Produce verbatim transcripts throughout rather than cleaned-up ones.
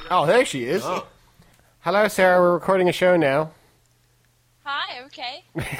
Oh, there she is. Oh. Hello, Sarah. We're recording a show now. Hi, okay.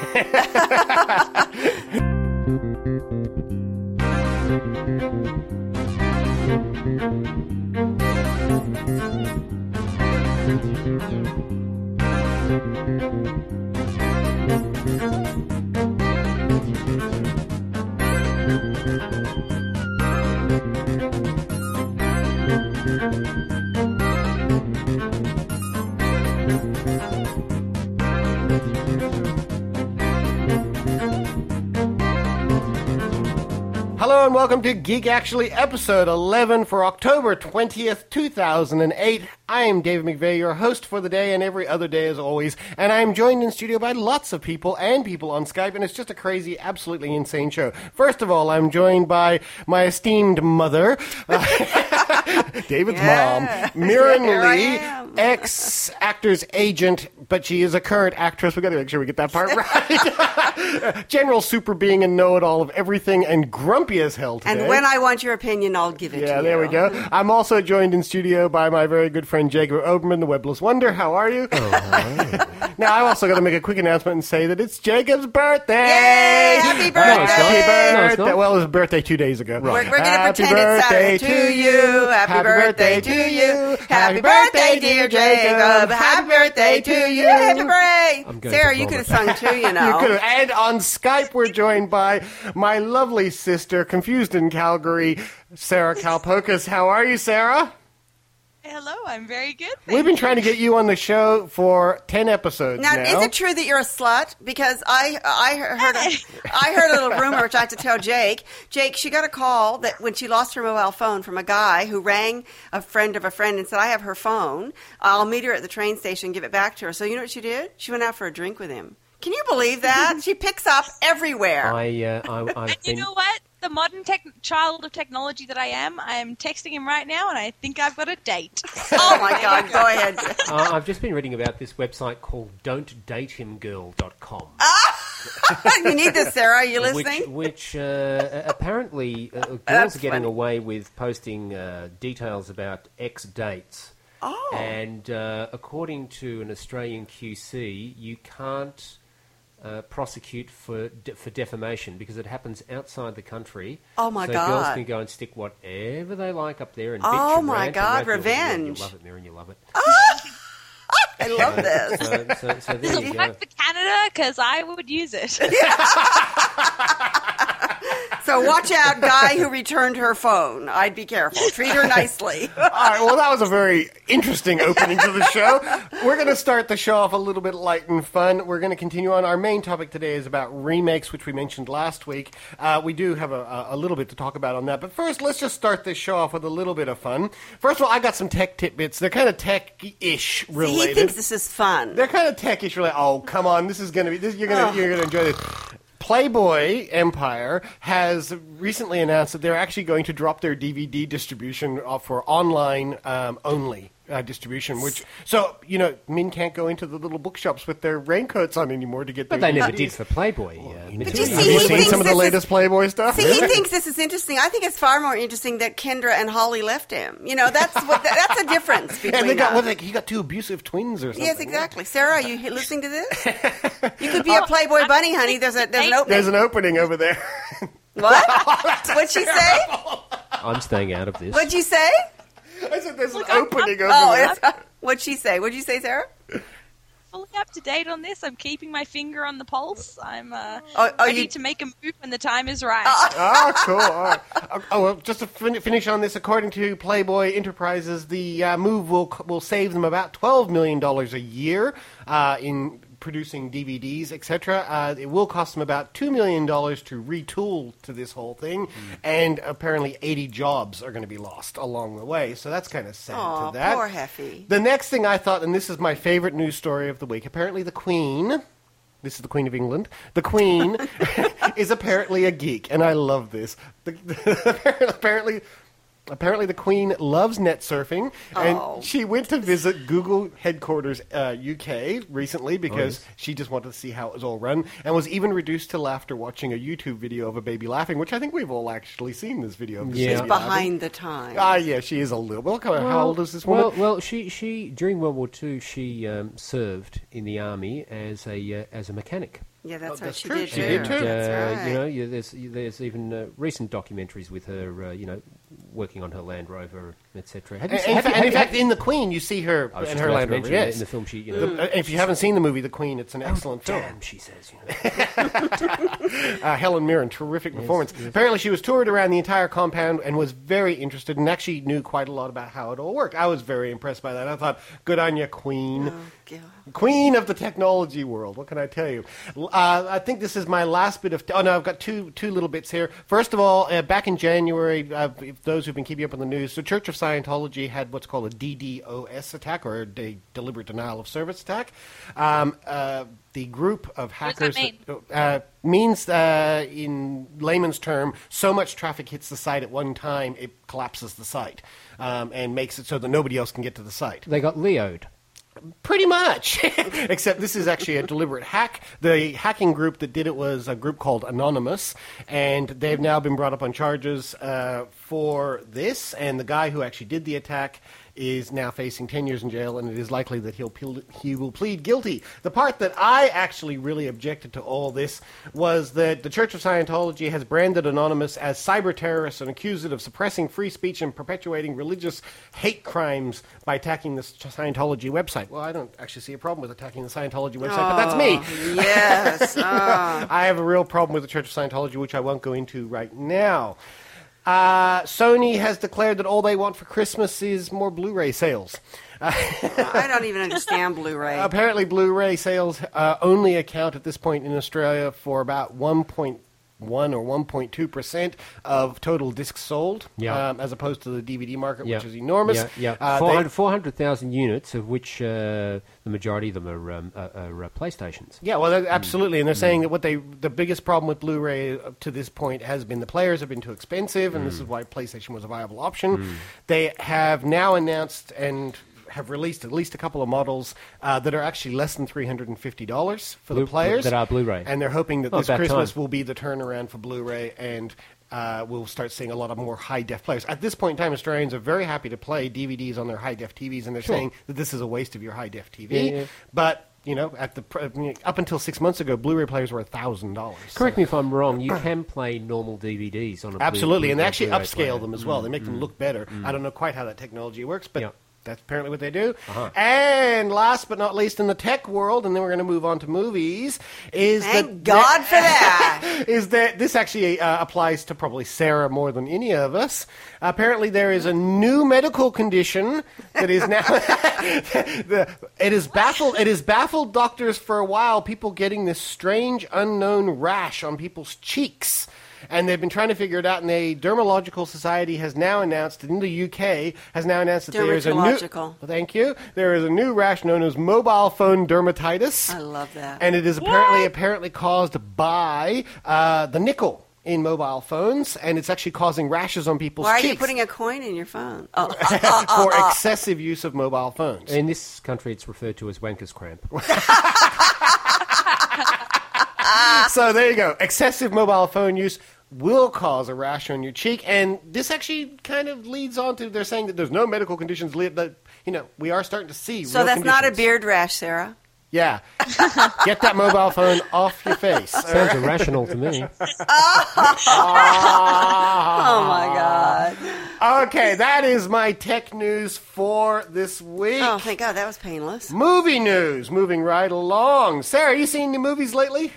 Hello and welcome to Geek Actually, episode eleven for October twentieth, two thousand eight. I am David McVeigh, your host for the day and every other day as always, and I am joined in studio by lots of people and people on Skype, and it's just a crazy, absolutely insane show. First of all, I'm joined by my esteemed mother, uh, David's Yeah. mom, Mirren Here I Lee, am. ex-actor's agent, but she is a current actress. We've got to make sure we get that part right. General super being and know-it-all of everything and grumpy as hell today. And when I want your opinion, I'll give it to you. Yeah, there we go. I'm also joined in studio by my very good friend Jacob Oberman, the Webless Wonder. How are you? Oh, hi. Now, I've also got to make a quick announcement and say that it's Jacob's birthday! Yay! Happy birthday! Happy birthday! No, it's not. Well, it was birthday two days ago. We're, we're going to Happy pretend it's Saturday birthday to you. Happy, birthday to you. Happy birthday, dear Jacob. Happy birthday to you. Happy birthday. I'm going Sarah, to you could have vomit. sung too, you You know. could've- And on Skype, we're joined by my lovely sister, confused in Calgary, Sarah Kalpokas. How are you, Sarah? Hello, I'm very good. We've been trying to get you on the show for ten episodes now. Now, is it true that you're a slut? Because I I heard a, I heard a little rumor, which I had to tell Jake. Jake, she got a call that when she lost her mobile phone from a guy who rang a friend of a friend and said, I have her phone. I'll meet her at the train station and give it back to her. So you know what she did? She went out for a drink with him. Can you believe that? She picks up everywhere. I, uh, I, I've And you been. know what? The modern tech child of technology that I am, I am texting him right now, and I think I've got a date. Oh, my God. Go ahead. Uh, I've just been reading about this website called don't date him girl dot com. You need this, Sarah. Are you Which, listening? which uh, apparently uh, girls That's are getting funny. away with posting uh, details about ex dates. Oh. And uh, according to an Australian Q C, you can't uh, prosecute for de- for defamation because it happens outside the country. Oh, my so God. girls can go and stick whatever they like up there and bitch Oh, and my rant God, and rave. You'll- you'll- revenge. You love it, Mirren, you love it. I love this. So, so, so there Does you it go. work for Canada? Because I would use it. So watch out, guy who returned her phone. I'd be careful. Treat her nicely. All right, well, that was a very interesting opening to the show. We're going to start the show off a little bit light and fun. We're going to continue on. Our main topic today is about remakes, which we mentioned last week. Uh, we do have a, a, a little bit to talk about on that. But first, let's just start this show off with a little bit of fun. First of all, I got some tech tidbits. They're kind of tech-ish See, related. he thinks this is fun. They're kind of tech-ish related. Oh, come on. This is going to be... This, you're going to you're going to enjoy this. Playboy Empire has recently announced that they're actually going to drop their D V D distribution uh, for online um, only uh, distribution. Which so you know, men can't go into the little bookshops with their raincoats on anymore to get. But their they never D V did Ds. for Playboy. Uh, you material. see, Have you he seen thinks some of the this is- latest Playboy stuff? See, he thinks this is interesting. I think it's far more interesting that Kendra and Holly left him. You know, that's what that's a difference between and they got us. what? Like, he got two abusive twins or something. Yes, exactly. Sarah, are you he- listening to this? You could be a Playboy bunny, honey. There's a there's an opening. There's an opening over there. What? What'd she say? I'm staying out of this. What'd you say? I said there's an Look, I'm- opening over Oh, there. it's, what'd she say? What'd you say, Sarah? Fully up to date on this. I'm keeping my finger on the pulse. I'm uh, Oh, oh, ready you- to make a move when the time is right. Oh, cool. All right. Oh, oh, well, just to fin- finish on this, according to Playboy Enterprises, the uh, move will will save them about twelve million dollars a year uh, in producing D V Ds, et cetera. Uh, it will cost them about two million dollars to retool to this whole thing, and apparently eighty jobs are going to be lost along the way. So that's kind of sad Aw, to that. poor Heffy. The next thing I thought, and this is my favorite news story of the week, apparently the Queen... This is the Queen of England. The Queen is apparently a geek, and I love this. The, the, apparently, Apparently, the Queen loves net surfing, and Oh. she went to visit Google headquarters uh, U K recently because Oh, yes. she just wanted to see how it was all run, and was even reduced to laughter watching a YouTube video of a baby laughing, which I think we've all actually seen this video of. This Yeah. She's baby laughing. behind the times. Ah, yeah, she is a little. Well, how old is this woman? Well, well, she, she during World War Two, she um, served in the army as a uh, as a mechanic. Yeah, that's Oh, right. that's She true. did She too. did too. That's uh, right. You know, yeah, there's there's even uh, recent documentaries with her, uh, you know, working on her Land Rover, et cetera. Have you And, seen- in, have fa- you- and in have fact, you- in the Queen, you see her I was and just her about Land to Rover. mention that Yes. in the film, she, you The- know, uh, if you haven't seen the movie, The Queen, it's an excellent film. damn, she says, you know. Uh, Helen Mirren, terrific performance. Apparently, she was toured around the entire compound and was very interested and actually knew quite a lot about how it all worked. I was very impressed by that. I thought, good on you, Queen. Oh, God. Queen of the technology world. What can I tell you? Uh, I think this is my last bit of. Oh no, I've got two two little bits here. First of all, uh, back in January, uh, if those who've been keeping up on the news, the Church of Scientology had what's called a D DoS attack, or a de- deliberate denial of service attack. Um, uh, the group of What does hackers that mean? uh, means, uh, in layman's term, so much traffic hits the site at one time, it collapses the site um, and makes it so that nobody else can get to the site. They got Leo'd. Pretty much, except this is actually a deliberate hack. The hacking group that did it was a group called Anonymous, and they've now been brought up on charges uh, for this. And the guy who actually did the attack is now facing ten years in jail, and it is likely that he'll ple- he will plead guilty. The part that I actually really objected to all this was that the Church of Scientology has branded Anonymous as cyber terrorists and accused it of suppressing free speech and perpetuating religious hate crimes by attacking the Scientology website. Well, I don't actually see a problem with attacking the Scientology website, but that's me. Oh, yes. Oh. I have a real problem with the Church of Scientology, which I won't go into right now. Uh, Sony has declared that all they want for Christmas is more Blu-ray sales. I don't even understand Blu-ray. Apparently, Blu-ray sales uh, only account at this point in Australia for about one point one or one point two percent of total discs sold, Yeah. um, as opposed to the D V D market, Yeah. which is enormous. Yeah, yeah. Uh, four they- hundred four hundred thousand units, of which uh, the majority of them are, um, are, are uh, PlayStations. Yeah, well, that- absolutely, and they're saying that what they the biggest problem with Blu-ray up to this point has been the players have been too expensive, and this is why PlayStation was a viable option. They have now announced and have released at least a couple of models uh, that are actually less than three hundred and fifty dollars for Blu- the players that are Blu-ray. and they're hoping that Oh, this about Christmas time. will be the turnaround for Blu-ray and. Uh, we'll start seeing a lot of more high-def players. At this point in time, Australians are very happy to play D V Ds on their high-def T Vs, and they're Sure. saying that this is a waste of your high-def T V. Yeah, yeah. But, you know, at the pr- I mean, up until six months ago, Blu-ray players were one thousand dollars. Correct me if I'm wrong, you can play normal D V Ds on a Blu- Absolutely, and they Blu- actually Blu-ray upscale player. them as well. They make them look better. I don't know quite how that technology works, but Yeah. that's apparently what they do. Uh-huh. And last but not least, in the tech world, and then we're going to move on to movies, is Thank that God for that. is that this actually uh, applies to probably Sarah more than any of us. Apparently, there is a new medical condition that is now the, it is baffled. It has baffled doctors for a while. People getting this strange, unknown rash on people's cheeks. And they've been trying to figure it out, and the Dermatological Society has now announced, in the U K, has now announced that there is a new... Dermatological. Thank you. There is a new rash known as mobile phone dermatitis. I love that. And it is apparently What? apparently caused by uh, the nickel in mobile phones, and it's actually causing rashes on people's Why are cheeks you putting a coin in your phone? Oh, for excessive use of mobile phones. In this country, it's referred to as wanker's cramp. So there you go. Excessive mobile phone use will cause a rash on your cheek, and this actually kind of leads on to they're saying that there's no medical conditions li- that you know we are starting to see. so real that's not a conditions. beard rash, Sarah. Yeah, get that mobile phone off your face. Sounds irrational to me. Oh my God. Okay, that is my tech news for this week. Oh, thank God, that was painless. Movie news, moving right along. Sarah, you seen any movies lately?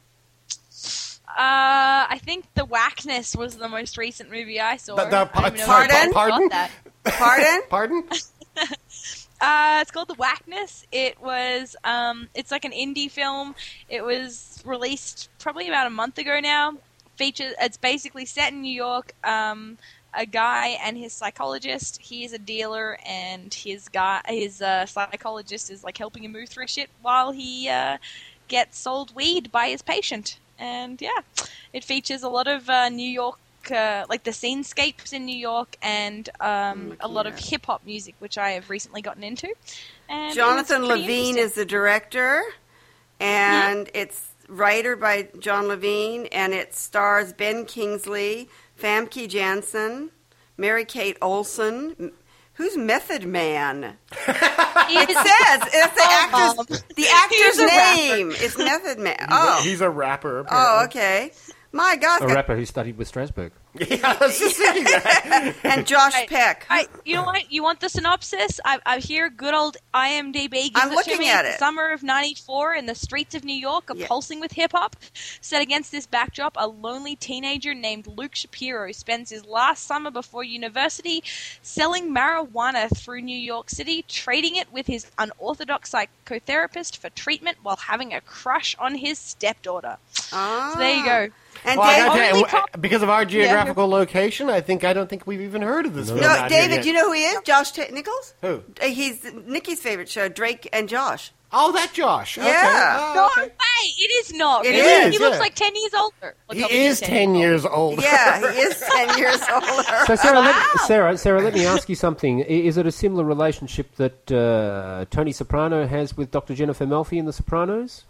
Uh, I think The Whackness was the most recent movie I saw. The- the- I don't even know pardon? if I Pardon? got that. Pardon? Pardon? Uh, it's called The Whackness. It was, um, it's like an indie film. It was released probably about a month ago now. Features, it's basically set in New York. Um, a guy and his psychologist. He is a dealer, and his guy, his uh, psychologist is like helping him move through shit while he uh, gets sold weed by his patient. And yeah, it features a lot of uh, New York uh, like the scenescapes in New York, and um, a lot of Yeah. hip hop music, which I have recently gotten into. And it Jonathan was pretty Levine interesting. is the director, and it's writer by John Levine, and it stars Ben Kingsley, Famke Janssen, Mary-Kate Olsen. Who's Method Man? It says it's the Oh, actor's the He's actor's a rapper. name. It's Method Man. Oh, He's a rapper. oh, Apparently. okay. My God, A rapper who studied with Strasbourg. Yeah, I was just thinking that. and Josh Right. Peck. I, you know what? You want the synopsis? I, I hear good old IMDb gives I'm it looking to me. at The it. Summer of ninety-four in the streets of New York are Yeah. pulsing with hip-hop. Set against this backdrop, a lonely teenager named Luke Shapiro spends his last summer before university selling marijuana through New York City, trading it with his unorthodox psychotherapist for treatment while having a crush on his stepdaughter. Ah. So there you go. And Well, I Dave, gotta tell you, Only w- com- because of our geographical location, I think I don't think we've even heard of this film. no, out here David, yet. you know who he is? Josh T- Nichols. Who? Uh, He's Nikki's favorite show, Drake and Josh. Oh, that Josh. Okay. Yeah. Oh, No okay. way! It is not. It really. is, He looks yeah. like ten years older. Like, He obviously is ten years old. Yeah, he is ten years older. So Sarah, let, Sarah, Sarah, let me ask you something. I- Is it a similar relationship that uh, Tony Soprano has with Doctor Jennifer Melfi in The Sopranos?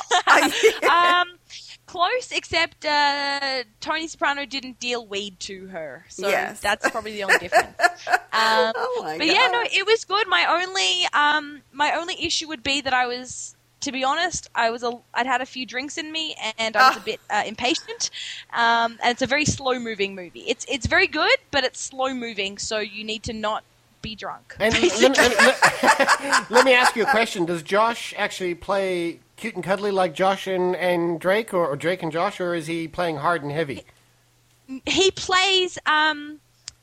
um, close, except uh, Tony Soprano didn't deal weed to her, so Yes. that's probably the only difference. Um, Oh my but yeah, no, God. it was good. My only, um, my only issue would be that I was, to be honest, I was, a, I'd had a few drinks in me, and I was Ah. a bit uh, impatient. Um, and it's a very slow-moving movie. It's it's very good, but it's slow-moving, so you need to not be drunk. And let, me- let, me- let me ask you a question. Does Josh actually play cute and cuddly like Josh and, and Drake, or, or Drake and Josh, or is he playing hard and heavy? He plays um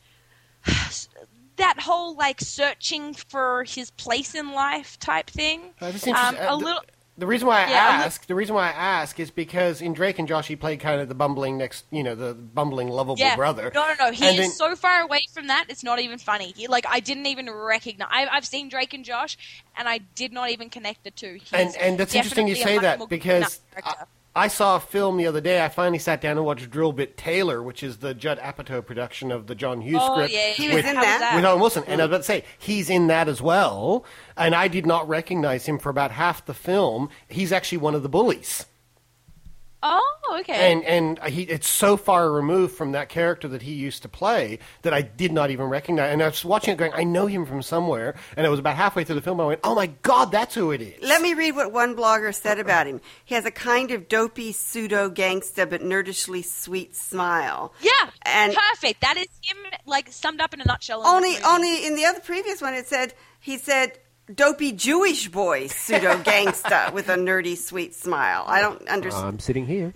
that whole like searching for his place in life type thing. Uh, this Um, interest- a uh, the- little. The reason why I Yeah, a li- ask, the reason why I ask is because in Drake and Josh, he played kind of the bumbling next, you know, the bumbling lovable Yeah. brother. No, no, no. He And is then- so far away from that. It's not even funny. He, like I didn't even recognize. I, I've seen Drake and Josh, and I did not even connect the two. He's And and that's interesting you definitely say a much that more because grown-up I, character. I saw a film the other day. I finally sat down and watched Drill Bit Taylor, which is the Judd Apatow production of the John Hughes Oh, script yeah, He yeah. was with, in How was that? that? with Owen Wilson. And I was about to say he's in that as well. And I did not recognize him for about half the film. He's actually one of the bullies. Oh, okay. And and he it's so far removed from that character that he used to play that I did not even recognize. And I was watching it going, I know him from somewhere. And it was about halfway through the film, I went, oh my God, that's who it is. Let me read what one blogger said about him. He has a kind of dopey pseudo gangsta but nerdishly sweet smile. yeah, and- perfect. That is him, like summed up in a nutshell. in Only, this movie. only in the other previous one, it said he said dopey Jewish boy pseudo gangsta with a nerdy sweet smile. I don't understand. I'm sitting here.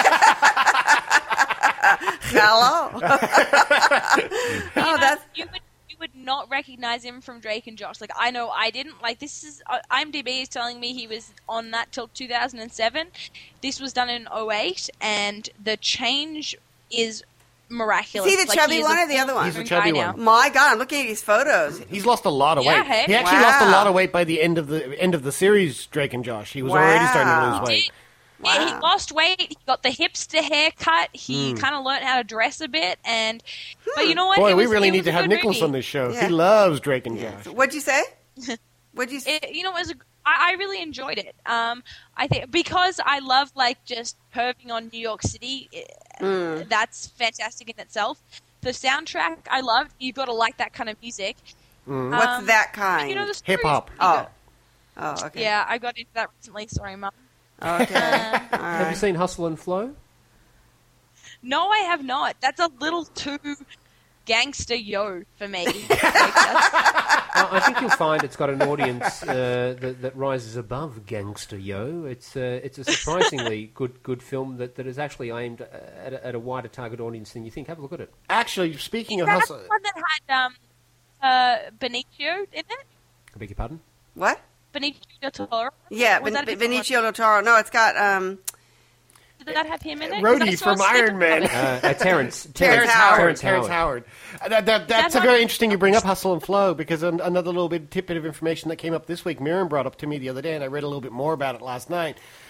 Hello. You oh, know, that's you would you would not recognize him from Drake and Josh. Like I know I didn't. Like this is uh, IMDb is telling me he was on that till two thousand seven. This was done in oh eight, and the change is miraculous. Is he the Like, chubby is one a or the other one? He's the full-grown chubby guy one. now. my God. I'm looking at his photos. He's lost a lot of Yeah, weight. hey. He actually lost a Wow. lot of weight by the end of the end of the series, Drake and Josh. He was already starting to Wow. lose weight. Yeah, he Wow. lost weight. He got the hipster haircut. He Hmm. kind of learned how to dress a bit, and but you know what? Boy, It we was- really it need was to a have good Nicholas movie. on this show. Yeah. He loves Drake and Yeah. Josh. So what'd you say? What'd you say? It, you know, it was a, I, I really enjoyed it. Um, I think because I love like just perving on New York City. eh, That's fantastic in itself. The soundtrack I loved. You've got to like that kind of music. What's Um, that kind? You know, the story's Hip hop. pretty oh. good. Oh, okay. Yeah, I got into that recently. Sorry, Mum. Okay. All Have you right. seen Hustle and Flow? No, I have not. That's a little too gangster yo for me. Like, that's- Well, I think you'll find it's got an audience uh, that, that rises above gangster yo. It's uh, it's a surprisingly good good film that, that is actually aimed at a, at a wider target audience than you think. Have a look at it. Actually, speaking is of that hustle, the one that had um, uh, Benicio in it? I beg your pardon? What? Benicio del Toro? Yeah, Was ben- that a different Benicio del Toro. No, it's got um, Did that have him in it? 'Cause I Rhodey saw a from snippet Iron of Man. it. Uh, uh, Terrence. Terrence Howard. Howard. Terrence Terrence Howard. Howard. Uh, that, that, that's That a very one- interesting you bring up Hustle and Flow because an, another little bit tidbit of information that came up this week, Miriam brought up to me the other day, and I read a little bit more about it last night.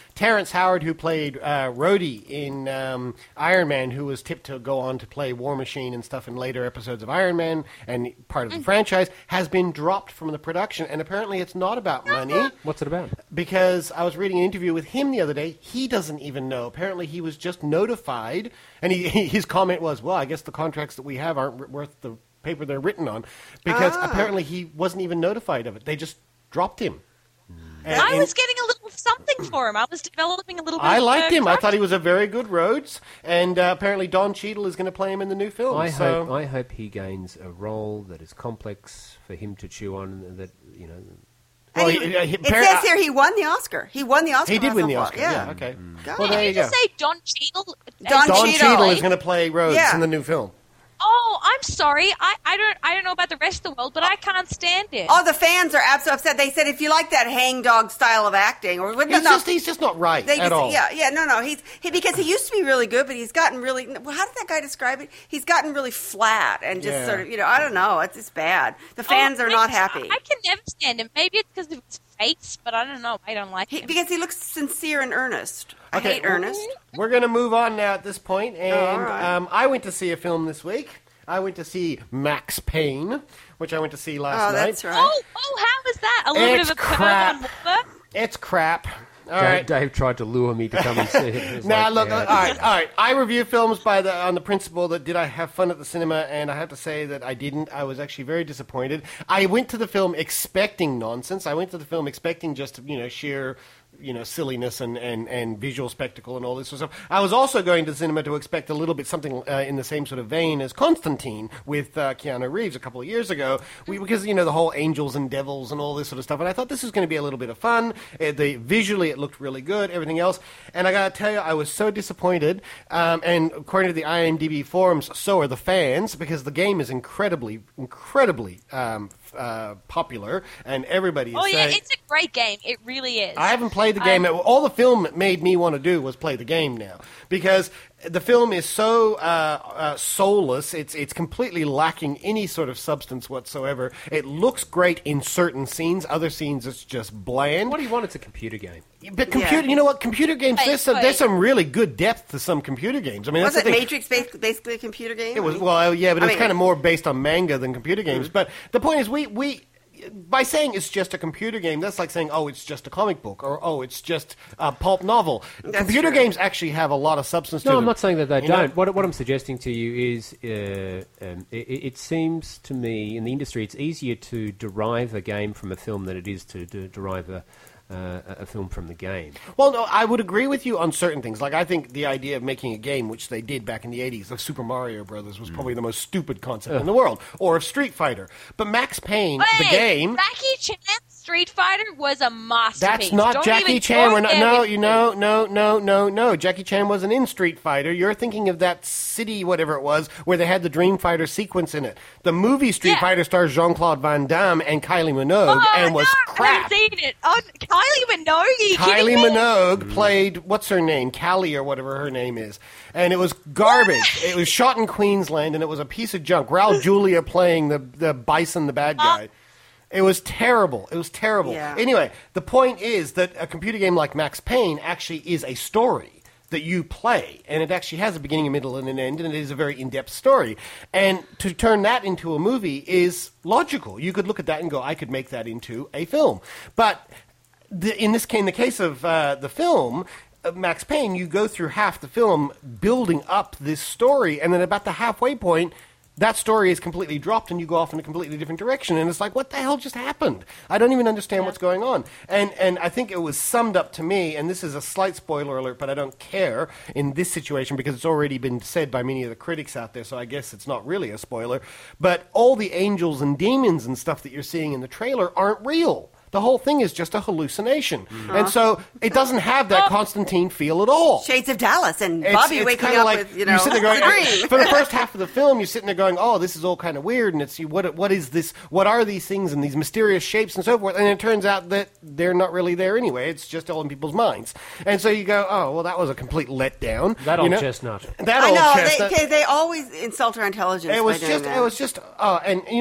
Terrence Howard, who played uh, Rhodey in um, Iron Man, who was tipped to go on to play War Machine and stuff in later episodes of Iron Man and part of the franchise, has been dropped from the production. And apparently it's not about money. What's it about? Because I was reading an interview with him the other day. He doesn't even know. Apparently he was just notified. And he, his comment was, well, I guess the contracts that we have aren't worth the paper they're written on. Because Ah. apparently he wasn't even notified of it. They just dropped him. And- I and was getting a little something for him. I was developing a little bit I of liked uh, him. I trust. thought he was a very good Rhodes. And uh, apparently Don Cheadle is going to play him in the new film. I so. hope I hope he gains a role that is complex for him to chew on. That you know. Well, And he- he- he- it appar- says here he won the Oscar. He won the Oscar. He did win the Russell Oscar. Paul. Yeah, okay. God. Well, Did there you you go. just say Don Cheadle? Don Don Cheadle. Cheadle is going to play Rhodes Yeah. in the new film. Oh, I'm sorry. I, I don't I don't know about the rest of the world, but I can't stand it. Oh, the fans are absolutely upset. They said if you like that hangdog style of acting, or He's, no, just, he's just not right they at just, all. yeah, yeah, no, no, he's he because he used to be really good, but he's gotten really. Well, how did that guy describe it? He's gotten really flat and just Yeah. sort of, you know, I don't know. It's just bad. The Oh, fans are I- not happy I can never stand him. Maybe it's because of his face, but I don't know. I don't like he, him. because he looks sincere and earnest. I Okay, hate well, Ernest. We're going to move on now at this point, and All right. um, I went to see a film this week. I went to see Max Payne, which I went to see last Oh, night. that's right. Oh, oh, how was that? A little It's bit of a curve crap. on water? It's crap. All Dave, right. Dave tried to lure me to come and see it. It was Now like, look, yeah, all right, all right. I review films by the on the principle that did I have fun at the cinema, and I have to say that I didn't. I was actually very disappointed. I went to the film expecting nonsense. I went to the film expecting just you know sheer you know silliness and, and, and visual spectacle and all this sort of stuff. I was also going to the cinema to expect a little bit something uh, in the same sort of vein as Constantine with uh, Keanu Reeves a couple of years ago, we, because you know the whole angels and devils and all this sort of stuff. And I thought this was going to be a little bit of fun. Uh, the visually it looked really good, everything else. And I got to tell you, I was so disappointed. Um, and according to the I M D B forums, so are the fans, because the game is incredibly, incredibly um, f- uh, popular, and everybody is Oh, yeah, saying. it's a great game. It really is. I haven't played the game. Um, All the film made me want to do was play the game now, because the film is so uh, uh, soulless. It's it's completely lacking any sort of substance whatsoever. It looks great in certain scenes. Other scenes, it's just bland. What do you want? It's a computer game. But computer, Yeah. you know what? Computer games. Wait, there's some, wait. there's some really good depth to some computer games. I mean, Was that's it the thing. Matrix basically, basically a computer game? It was well, yeah, but I it's mean- kind of more based on manga than computer games. But the point is, we we by saying it's just a computer game, that's like saying, oh, it's just a comic book, or oh, it's just a pulp novel. That's computer true. games actually have a lot of substance to No, them. I'm not saying that they You know? don't. What, what I'm suggesting to you is, uh, um, it, it seems to me in the industry it's easier to derive a game from a film than it is to, to derive a, uh, a film from the game. Well, no, I would agree with you on certain things. Like, I think the idea of making a game, which they did back in the eighties, of Super Mario Brothers, was probably the most stupid concept in the world, or of Street Fighter. But Max Payne, the Hey, game. Jackie Chan Street Fighter was a masterpiece. That's not Don't Jackie even Chan. go We're not, there no, with you me. know, no, no, no, no. Jackie Chan wasn't in Street Fighter. You're thinking of that city, whatever it was, where they had the Dream Fighter sequence in it. The movie Street Yeah. Fighter stars Jean-Claude Van Damme and Kylie Minogue, Oh, and was no, I crap. haven't seen it. Oh, Kylie Minogue, are you Kylie kidding me? Minogue played, what's her name? Callie or whatever her name is. And it was garbage. It was shot in Queensland, and it was a piece of junk. Raul Julia playing the, the Bison, the bad guy. It was terrible. It was terrible. Yeah. Anyway, the point is that a computer game like Max Payne actually is a story that you play, and it actually has a beginning, a middle, and an end, and it is a very in-depth story. And to turn that into a movie is logical. You could look at that and go, I could make that into a film. But the, in this in the case of uh, the film, uh, Max Payne, you go through half the film building up this story, and then about the halfway point, that story is completely dropped and you go off in a completely different direction. And it's like, what the hell just happened? I don't even understand what's going on. And and I think it was summed up to me, and this is a slight spoiler alert, but I don't care in this situation because it's already been said by many of the critics out there, so I guess it's not really a spoiler. But all the angels and demons and stuff that you're seeing in the trailer aren't real. The whole thing is just a hallucination. And so it doesn't have that Constantine feel at all. Shades of Dallas and It's- Bobby it's waking kinda up like with, you you're know, sitting there the going, dream. for the first half of the film, you're sitting there going, "Oh, this is all kind of weird," and it's what what is this? What are these things and these mysterious shapes and so forth? And it turns out that they're not really there anyway. It's just all in people's minds. And so you go, "Oh, well, that was a complete letdown." That you old know? chestnut. That I old know chestnut. they, they they always insult our intelligence. It was by doing just, that. it was just, uh, and you know,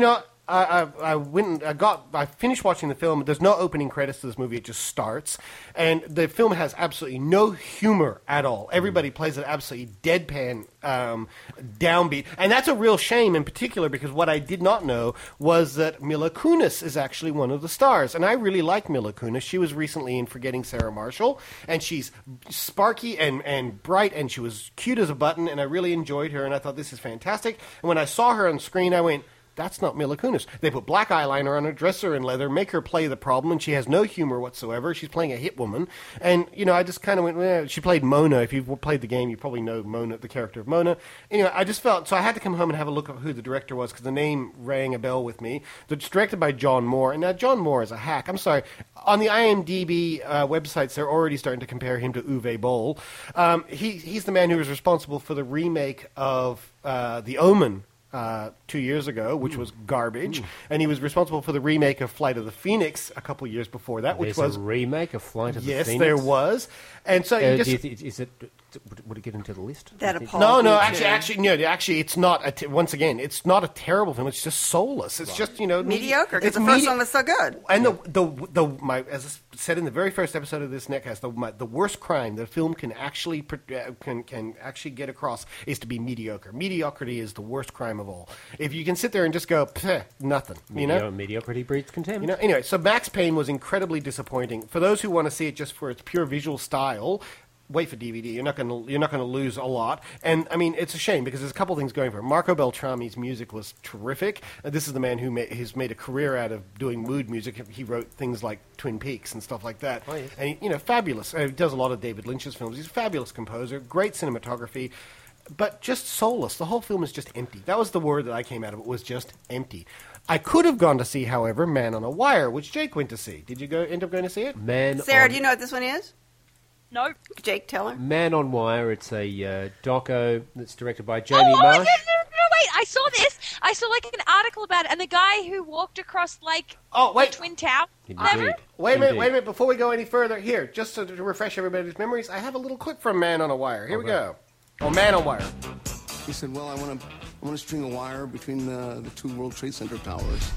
I, I, I went. And I got. I finished watching the film. There's no opening credits to this movie. It just starts, and the film has absolutely no humor at all. Everybody plays it absolutely deadpan, um, downbeat, and that's a real shame. In particular, because what I did not know was that Mila Kunis is actually one of the stars, and I really like Mila Kunis. She was recently in Forgetting Sarah Marshall, and she's sparky and and bright, and she was cute as a button, and I really enjoyed her, and I thought this is fantastic. And when I saw her on screen, I went, that's not Mila Kunis. They put black eyeliner on her, dress her in leather, make her play the problem, and she has no humor whatsoever. She's playing a hit woman. And, you know, I just kind of went, eh. She played Mona. If you've played the game, you probably know Mona, the character of Mona. Anyway, I just felt, so I had to come home and have a look at who the director was, because the name rang a bell with me. It's directed by John Moore. And now John Moore is a hack. I'm sorry. On the I M D B uh, websites, they're already starting to compare him to Uwe Boll. Um, he, he's the man who was responsible for the remake of uh, The Omen, Uh, two years ago, which was garbage, and he was responsible for the remake of Flight of the Phoenix a couple years before that, which There's was a remake of Flight of yes, the Phoenix. there was, and so Uh, you just, do you th- is it? Would it get into the list? That I think- appalls no, no, me, actually, too. actually, no, actually, it's not. A t- once again, it's not a terrible film. It's just soulless. It's just you know mediocre, because it's the first medi- one was so good. And the the the my as I said in the very first episode of this netcast, the my, the worst crime the film can actually pr- uh, can can actually get across is to be mediocre. Mediocrity is the worst crime of all. If you can sit there and just go, "Peh, nothing," you know. Medio- mediocrity breeds contempt. You know, anyway, so Max Payne was incredibly disappointing. For those who want to see it just for its pure visual style, wait for D V D. You're not going to you're not going to lose a lot. And I mean, it's a shame because there's a couple things going for it. Marco Beltrami's music was terrific. Uh, this is the man who ma- who's made a career out of doing mood music. He wrote things like Twin Peaks and stuff like that. Oh, yes. And he, you know, fabulous. Uh, he does a lot of David Lynch's films. He's a fabulous composer. Great cinematography. But just soulless. The whole film is just empty. That was the word that I came out of it, was just empty. I could have gone to see, however, Man on a Wire, which Jake went to see. Did you go end up going to see it? Man Sarah, on, do you know what this one is? Nope. Jake, tell her. Man on Wire. It's a uh, doco that's directed by Jamie oh, oh, Marsh. no, no, no, no, wait. I saw this. I saw like an article about it, and the guy who walked across like Oh, wait. the Twin Towers. Indeed. Never? Wait a minute, Indeed. wait a minute. Before we go any further, here, just to, to refresh everybody's memories, I have a little clip from Man on a Wire. Here we go. Oh, Man on Wire. He said, well, I want to I want to string a wire between the, the two World Trade Center towers.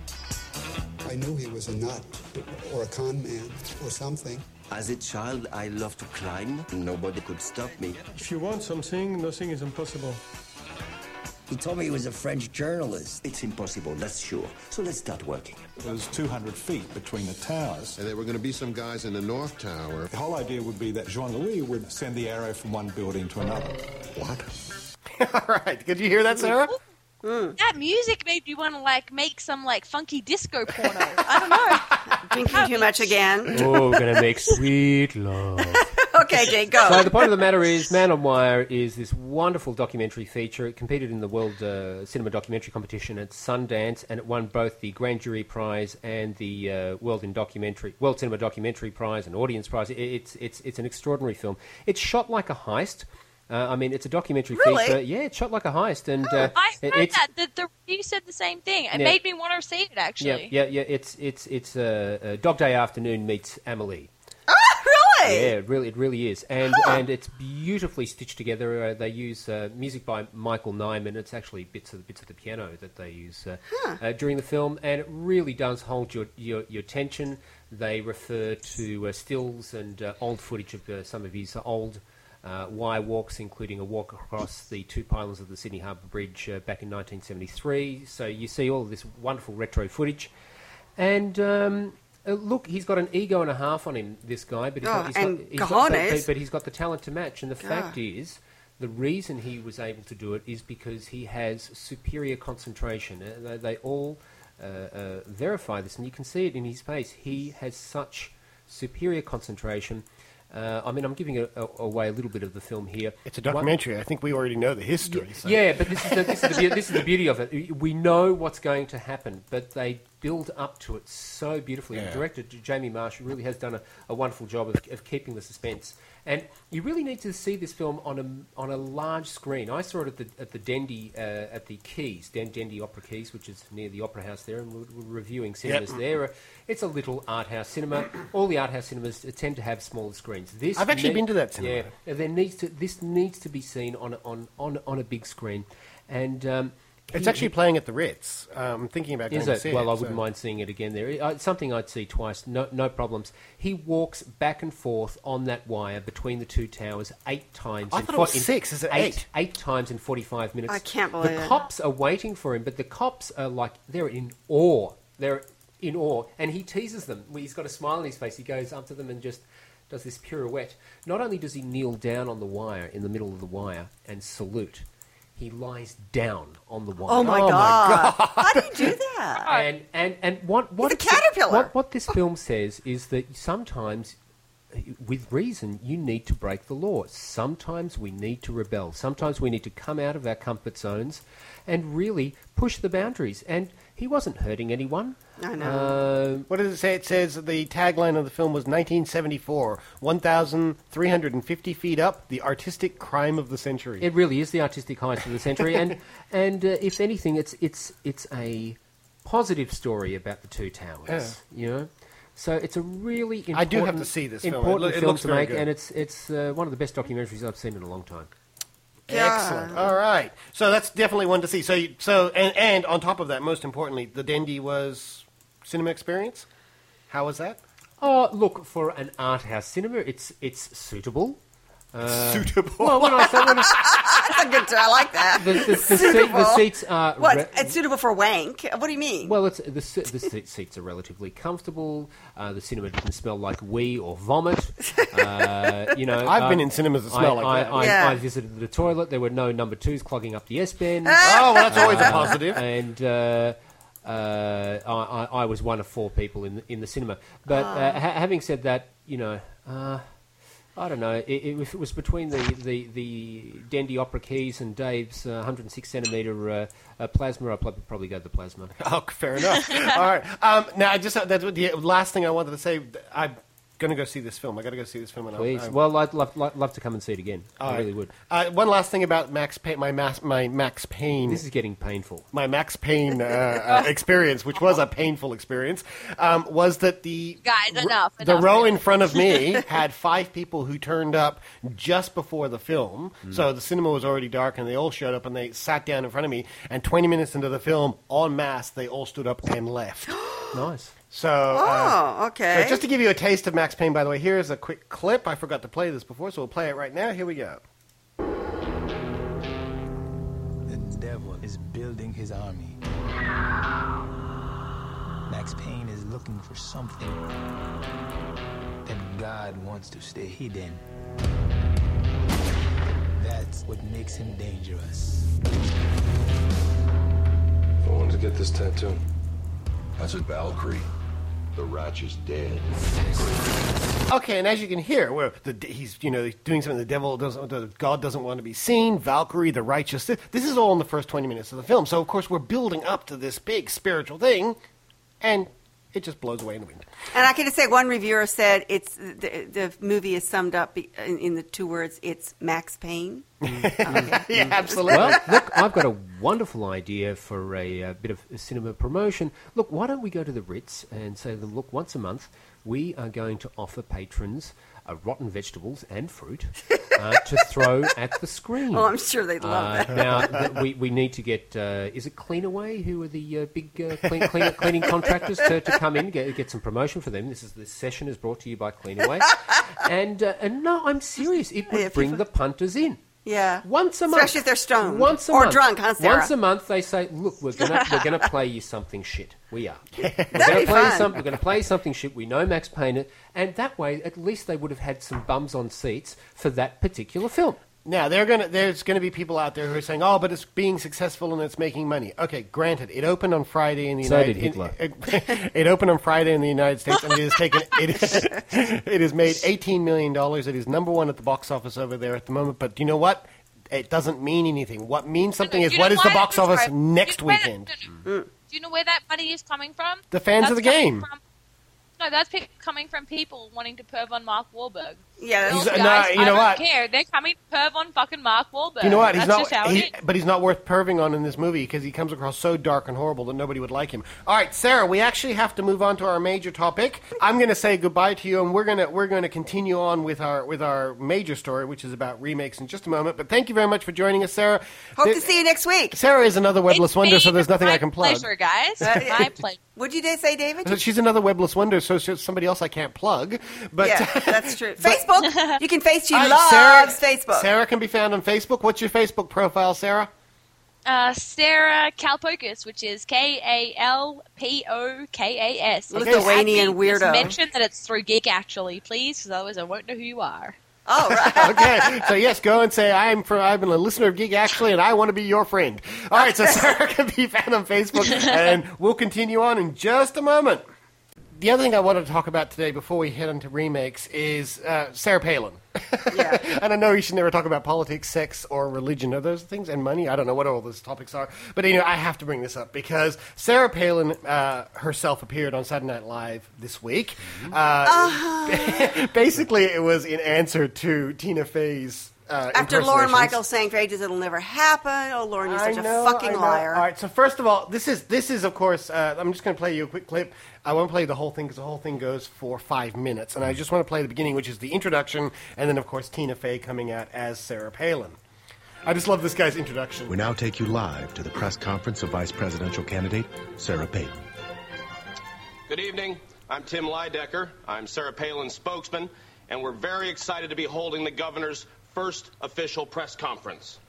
I knew he was a nut or a con man or something. As a child, I loved to climb. Nobody could stop me. If you want something, nothing is impossible. He told me he was a French journalist. It's impossible, that's sure. So let's start working. There's two hundred feet between the towers. And there were going to be some guys in the North Tower. The whole idea would be that Jean-Louis would send the arrow from one building to another. What? All right. Did you hear that, Sarah? That music made me want to like make some like funky disco porno. I don't know. Drinking too much again. Oh, we're gonna make sweet love. Okay, Jake, go. So the point of the matter is, Man on Wire is this wonderful documentary feature. It competed in the World uh, Cinema Documentary Competition at Sundance, and it won both the Grand Jury Prize and the uh, World in Documentary, World Cinema Documentary Prize and Audience Prize. It, it's it's it's an extraordinary film. It's shot like a heist. Uh, I mean, it's a documentary Really? feature. Yeah, it's shot like a heist, and uh, I heard it's, that. The, the review said the same thing. It Yeah. made me want to see it, actually. Yeah, yeah, yeah. It's it's it's uh, uh, Dog Day Afternoon meets Amelie. Oh, really? Yeah, it really, it really is, and and it's beautifully stitched together. Uh, they use uh, music by Michael Nyman. It's actually bits of bits of the piano that they use uh, uh, during the film, and it really does hold your your, your attention. They refer to uh, stills and uh, old footage of uh, some of his old uh, wire walks, including a walk across the two pylons of the Sydney Harbour Bridge uh, back in nineteen seventy-three. So you see all of this wonderful retro footage, and. Um, Uh, look, he's got an ego and a half on him, this guy, but he's, Oh, got, he's, and got, he's got, cojones. but, but he's got the talent to match. And the God. fact is, the reason he was able to do it is because he has superior concentration. Uh, they, they all uh, uh, verify this, and you can see it in his face. He has such superior concentration. Uh, I mean, I'm giving a, a, away a little bit of the film here. It's a documentary. One, I think we already know the history. Yeah, So. yeah but this is, the, this, is the, beau- this is the beauty of it. We know what's going to happen, but they build up to it so beautifully. Yeah. The director, J- Jamie Marsh, really has done a, a wonderful job of, of keeping the suspense. And you really need to see this film on a on a large screen. I saw it at the at the Dendy uh, at the Keys, Den- Dendy Opera Keys, which is near the Opera House there, and we're, we're reviewing cinemas Yep. there. It's a little art house cinema. All the art house cinemas tend to have smaller screens. This I've actually ne- been to that cinema. Yeah, there needs to this needs to be seen on a- on on on a big screen, and. Um, It's he- actually playing at the Ritz. Um, I'm thinking about going Is to it? see Well, it. I wouldn't so- mind seeing it again there. Uh, It's something I'd see twice, no, no problems. He walks back and forth on that wire between the two towers eight times. I in thought it fo- was in six. Is it eight? Eight times in forty-five minutes. I can't believe The it. cops are waiting for him, but the cops are like, they're in awe. They're in awe. And he teases them. He's got a smile on his face. He goes up to them and just does this pirouette. Not only does he kneel down on the wire, in the middle of the wire, and salute, he lies down on the wire. Oh my Oh, my god! How do you do that? And and and what what He's a it's- caterpillar. What, what this film says is that sometimes, with reason, you need to break the law. Sometimes we need to rebel. Sometimes we need to come out of our comfort zones and really push the boundaries. And he wasn't hurting anyone. I know. Uh, What does it say? It says the tagline of the film was nineteen seventy-four, one thousand three hundred fifty feet up, the artistic crime of the century. It really is the artistic heist of the century, and and uh, if anything, it's it's it's a positive story about the two towers. Yeah. You know, so it's a really important, I do have to see this film. It important loo- it film looks to very make, good. and it's it's uh, one of the best documentaries I've seen in a long time. Excellent. All right. So that's definitely one to see. So, you, so and, and on top of that, most importantly, the Dendy was cinema experience. How was that? Oh, look, for an art house cinema, it's it's suitable. Uh, Suitable. Well, when I say when I, That's a good. I like that. the, the, the, seat, Suitable. the seats are What? re- It's suitable for wank. What do you mean? Well, it's the se- the se- seats are relatively comfortable. Uh, the cinema didn't smell like wee or vomit. Uh, you know, I've uh, been in cinemas that smell I, like I, that. I, Yeah. I visited the toilet. There were no number twos clogging up the S bend. Oh, well, that's always a positive. And uh, uh, I, I, I was one of four people in the, in the cinema. But uh, ha- having said that, you know. Uh, I don't know. It, it, if it was between the, the, the Dendy Opera Keys and Dave's uh, one hundred six centimetre uh, uh, plasma, I'd probably, probably go the plasma. Oh, fair enough. All right. Um, now, I just that's what the last thing I wanted to say. I'm going to go see this film. I got to go see this film. And I'm- Please. I'm- Well, I'd love, love, love to come and see it again. All I right. really would. Uh, one last thing about Max Payne, my Max, my Max Payne. This is getting painful. my Max Payne uh, uh, experience, which was a painful experience, um, was that the Guys, enough, the enough, row really. in front of me had five people who turned up just before the film. So the cinema was already dark, and they all showed up, and they sat down in front of me. And twenty minutes into the film, en masse, they all stood up and left. Nice. So, uh, oh, okay. so just to give you a taste of Max Payne, by the way, here's a quick clip. I forgot to play this before, so we'll play it right now. Here we go. The devil is building his army. Max Payne is looking for something that God wants to stay hidden. That's what makes him dangerous. I wanted to get this tattoo. That's a Valkyrie. The Ratch is dead. Okay, and as you can hear, where the, he's you know he's doing something the devil doesn't, the God doesn't want to be seen. Valkyrie, the righteous. This, this is all in the first twenty minutes of the film. So of course we're building up to this big spiritual thing, and it just blows away in the wind. And I can just say, one reviewer said it's the, the movie is summed up be- in, in the two words. It's Max Payne. Yeah, absolutely. Well, look, I've got a wonderful idea for a, uh bit of cinema promotion. Look, why don't we go to the Ritz and say to them, look, once a month we are going to offer patrons uh, rotten vegetables and fruit uh, to throw at the screen. Oh, I'm sure they'd love Uh, that. now, th- we, we need to get, uh, is it Cleanaway, who are the uh, big uh, clean, clean, cleaning contractors, to, to come in, get, get some promotion for them. This is this session is brought to you by Cleanaway. and, uh, and no, I'm serious. It would Yeah, bring people- the punters in. Yeah. Once a month, Especially if they're stoned. Once a Or month. drunk, huh, Sarah? Once a month, they say, "Look, we're gonna we're gonna play you something shit. We are. We're That'd gonna be play you fun. some, We're gonna play you something shit. We know Max Payne, and that way, at least they would have had some bums on seats for that particular film." Now they're gonna. There's going to be people out there who are saying, "Oh, but it's being successful and it's making money." Okay, granted, it opened on Friday in the So United. did Hitler. in- it, it opened on Friday in the United States, and it has taken. It, it has made eighteen million dollars. It is number one at the box office over there at the moment. But do you know what? It doesn't mean anything. What means something is You what know is the why? box office Sorry. next Do you know where that- weekend? no, no. Do you know where that money is coming from? The fans of That's the coming game. from- no, that's pe- coming from people wanting to perv on Mark Wahlberg. Yeah, He's- Guys, no, you I know don't what? care. They're coming to perv on fucking Mark Wahlberg. You know what? He's That's not, just how he, it is. but he's not worth perving on in this movie because he comes across so dark and horrible that nobody would like him. All right, Sarah, we actually have to move on to our major topic. I'm going to say goodbye to you, and we're going to we're going to continue on with our with our major story, which is about remakes, in just a moment. But thank you very much for joining us, Sarah. Hope Th- to see you next week. Sarah is another webless It's wonder, me. so there's nothing My I can plug. pleasure, guys. My pleasure. What'd you say, David? She's another webless wonder, so she's somebody else I can't plug. But yeah, that's true. but- Facebook, you can face. She All right, loves Sarah, Facebook. Sarah can be found on Facebook. What's your Facebook profile, Sarah? Uh, Sarah Kalpokis, which is K A L P O K A S. Lithuanian weirdo. Just mention that it's through Geek Actually, please, because otherwise I won't know who you are. Oh, right. Okay, so yes, go and say I'm from. I've been a listener of Geek Actually, and I want to be your friend. All right, so Sarah can be found on Facebook, and we'll continue on in just a moment. The other thing I wanted to talk about today before we head into remakes is uh, Sarah Palin. Yeah. And I know you should never talk about politics, sex, or religion, or those things, and money. I don't know what all those topics are. But anyway, I have to bring this up because Sarah Palin uh, herself appeared on Saturday Night Live this week. Uh, Uh-huh. Basically, it was in answer to Tina Fey's Uh, After Lauren impersonations. Michaels saying for ages it'll never happen. Oh, Lauren, you're I such know, a fucking I know. liar. All right, so first of all, this is this is of course. Uh, I'm just going to play you a quick clip. I won't play the whole thing because the whole thing goes for five minutes, and I just want to play the beginning, which is the introduction, and then of course Tina Fey coming out as Sarah Palin. I just love this guy's introduction. We now take you live to the press conference of Vice Presidential candidate Sarah Palin. Good evening. I'm Tim Leidecker. I'm Sarah Palin's spokesman, and we're very excited to be holding the governor's first official press conference.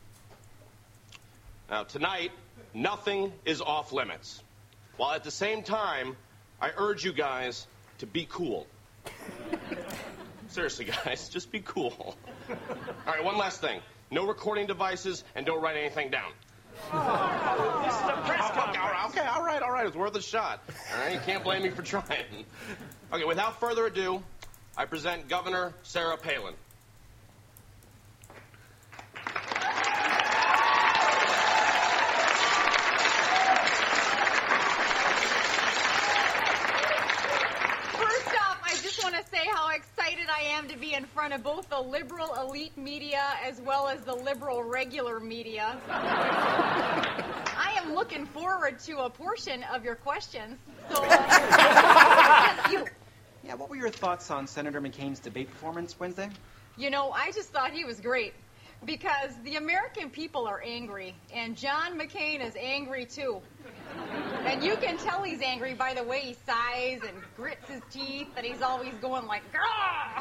Now, tonight, nothing is off limits, while at the same time, I urge you guys to be cool. Seriously, guys, just be cool. All right, one last thing. No recording devices, and don't write anything down. Oh, this is a press conference. Okay, all right, all right. It's worth a shot. All right, you can't blame me for trying. Okay, without further ado, I present Governor Sarah Palin. First off, I just want to say how excited I am to be in front of both the liberal elite media as well as the liberal regular media. I am looking forward to a portion of your questions. So, uh, you, Yeah, what were your thoughts on Senator McCain's debate performance Wednesday? you know, I just thought he was great because the American people are angry, and John McCain is angry too. And you can tell he's angry by the way he sighs and grits his teeth, and he's always going like, grah!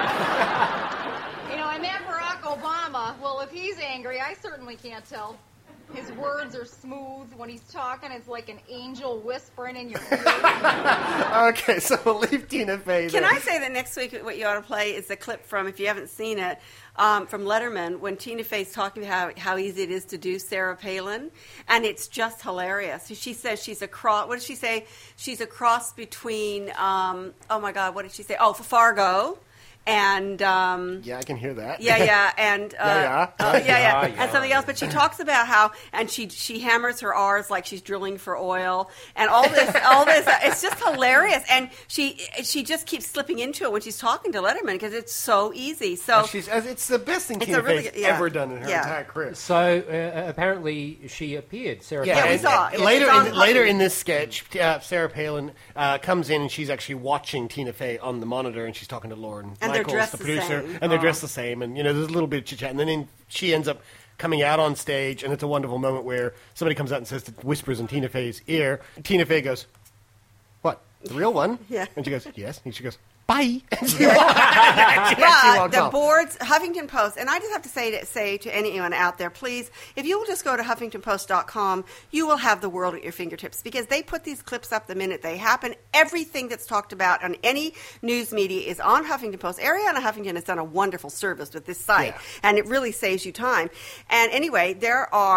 You know, I met Barack Obama. Well, if he's angry, I certainly can't tell. His words are smooth. When he's talking, it's like an angel whispering in your ear. Okay, so we'll leave Tina Fey there. Can I say that next week what you ought to play is the clip from, if you haven't seen it, um, from Letterman when Tina Fey's talking about how, how easy it is to do Sarah Palin, and it's just hilarious. She says she's a cross. What did she say? She's a cross between. Um, oh my God, what did she say? Oh, Fargo. And um, Yeah, I can hear that. yeah, yeah, and uh, Yeah, yeah. uh, yeah, yeah, Yeah, yeah. and something else. But she talks about how, and she she hammers her R's like she's drilling for oil, and all this, all this. Uh, it's just hilarious, and she she just keeps slipping into it when she's talking to Letterman because it's so easy. So She's, it's the best thing It's Tina a really Fey's good- yeah. ever done in her Yeah. entire career. So uh, apparently she appeared. Sarah Yeah, Palin. and- and later in later in this sketch, uh, Sarah Palin uh, comes in and she's actually watching Tina Fey on the monitor, and she's talking to Lauren And they're Michaels, dressed the the producer, same. and they're Oh. dressed the same. And you know, there's a little bit of chit chat, and then in, she ends up coming out on stage, and it's a wonderful moment where somebody comes out and says, whispers in Tina Fey's ear. Tina Fey goes, "What? The real one?" Yeah. And she goes, "Yes." And she goes, "Bye." And she Yeah. walks- she But walks the off. boards, Huffington Post, and I just have to say to, say to anyone out there, please, if you will just go to huffington post dot com, you will have the world at your fingertips because they put these clips up the minute they happen. Everything that's talked about on any news media is on Huffington Post. Ariana Huffington has done a wonderful service with this site, Yeah. and it really saves you time. And anyway, there are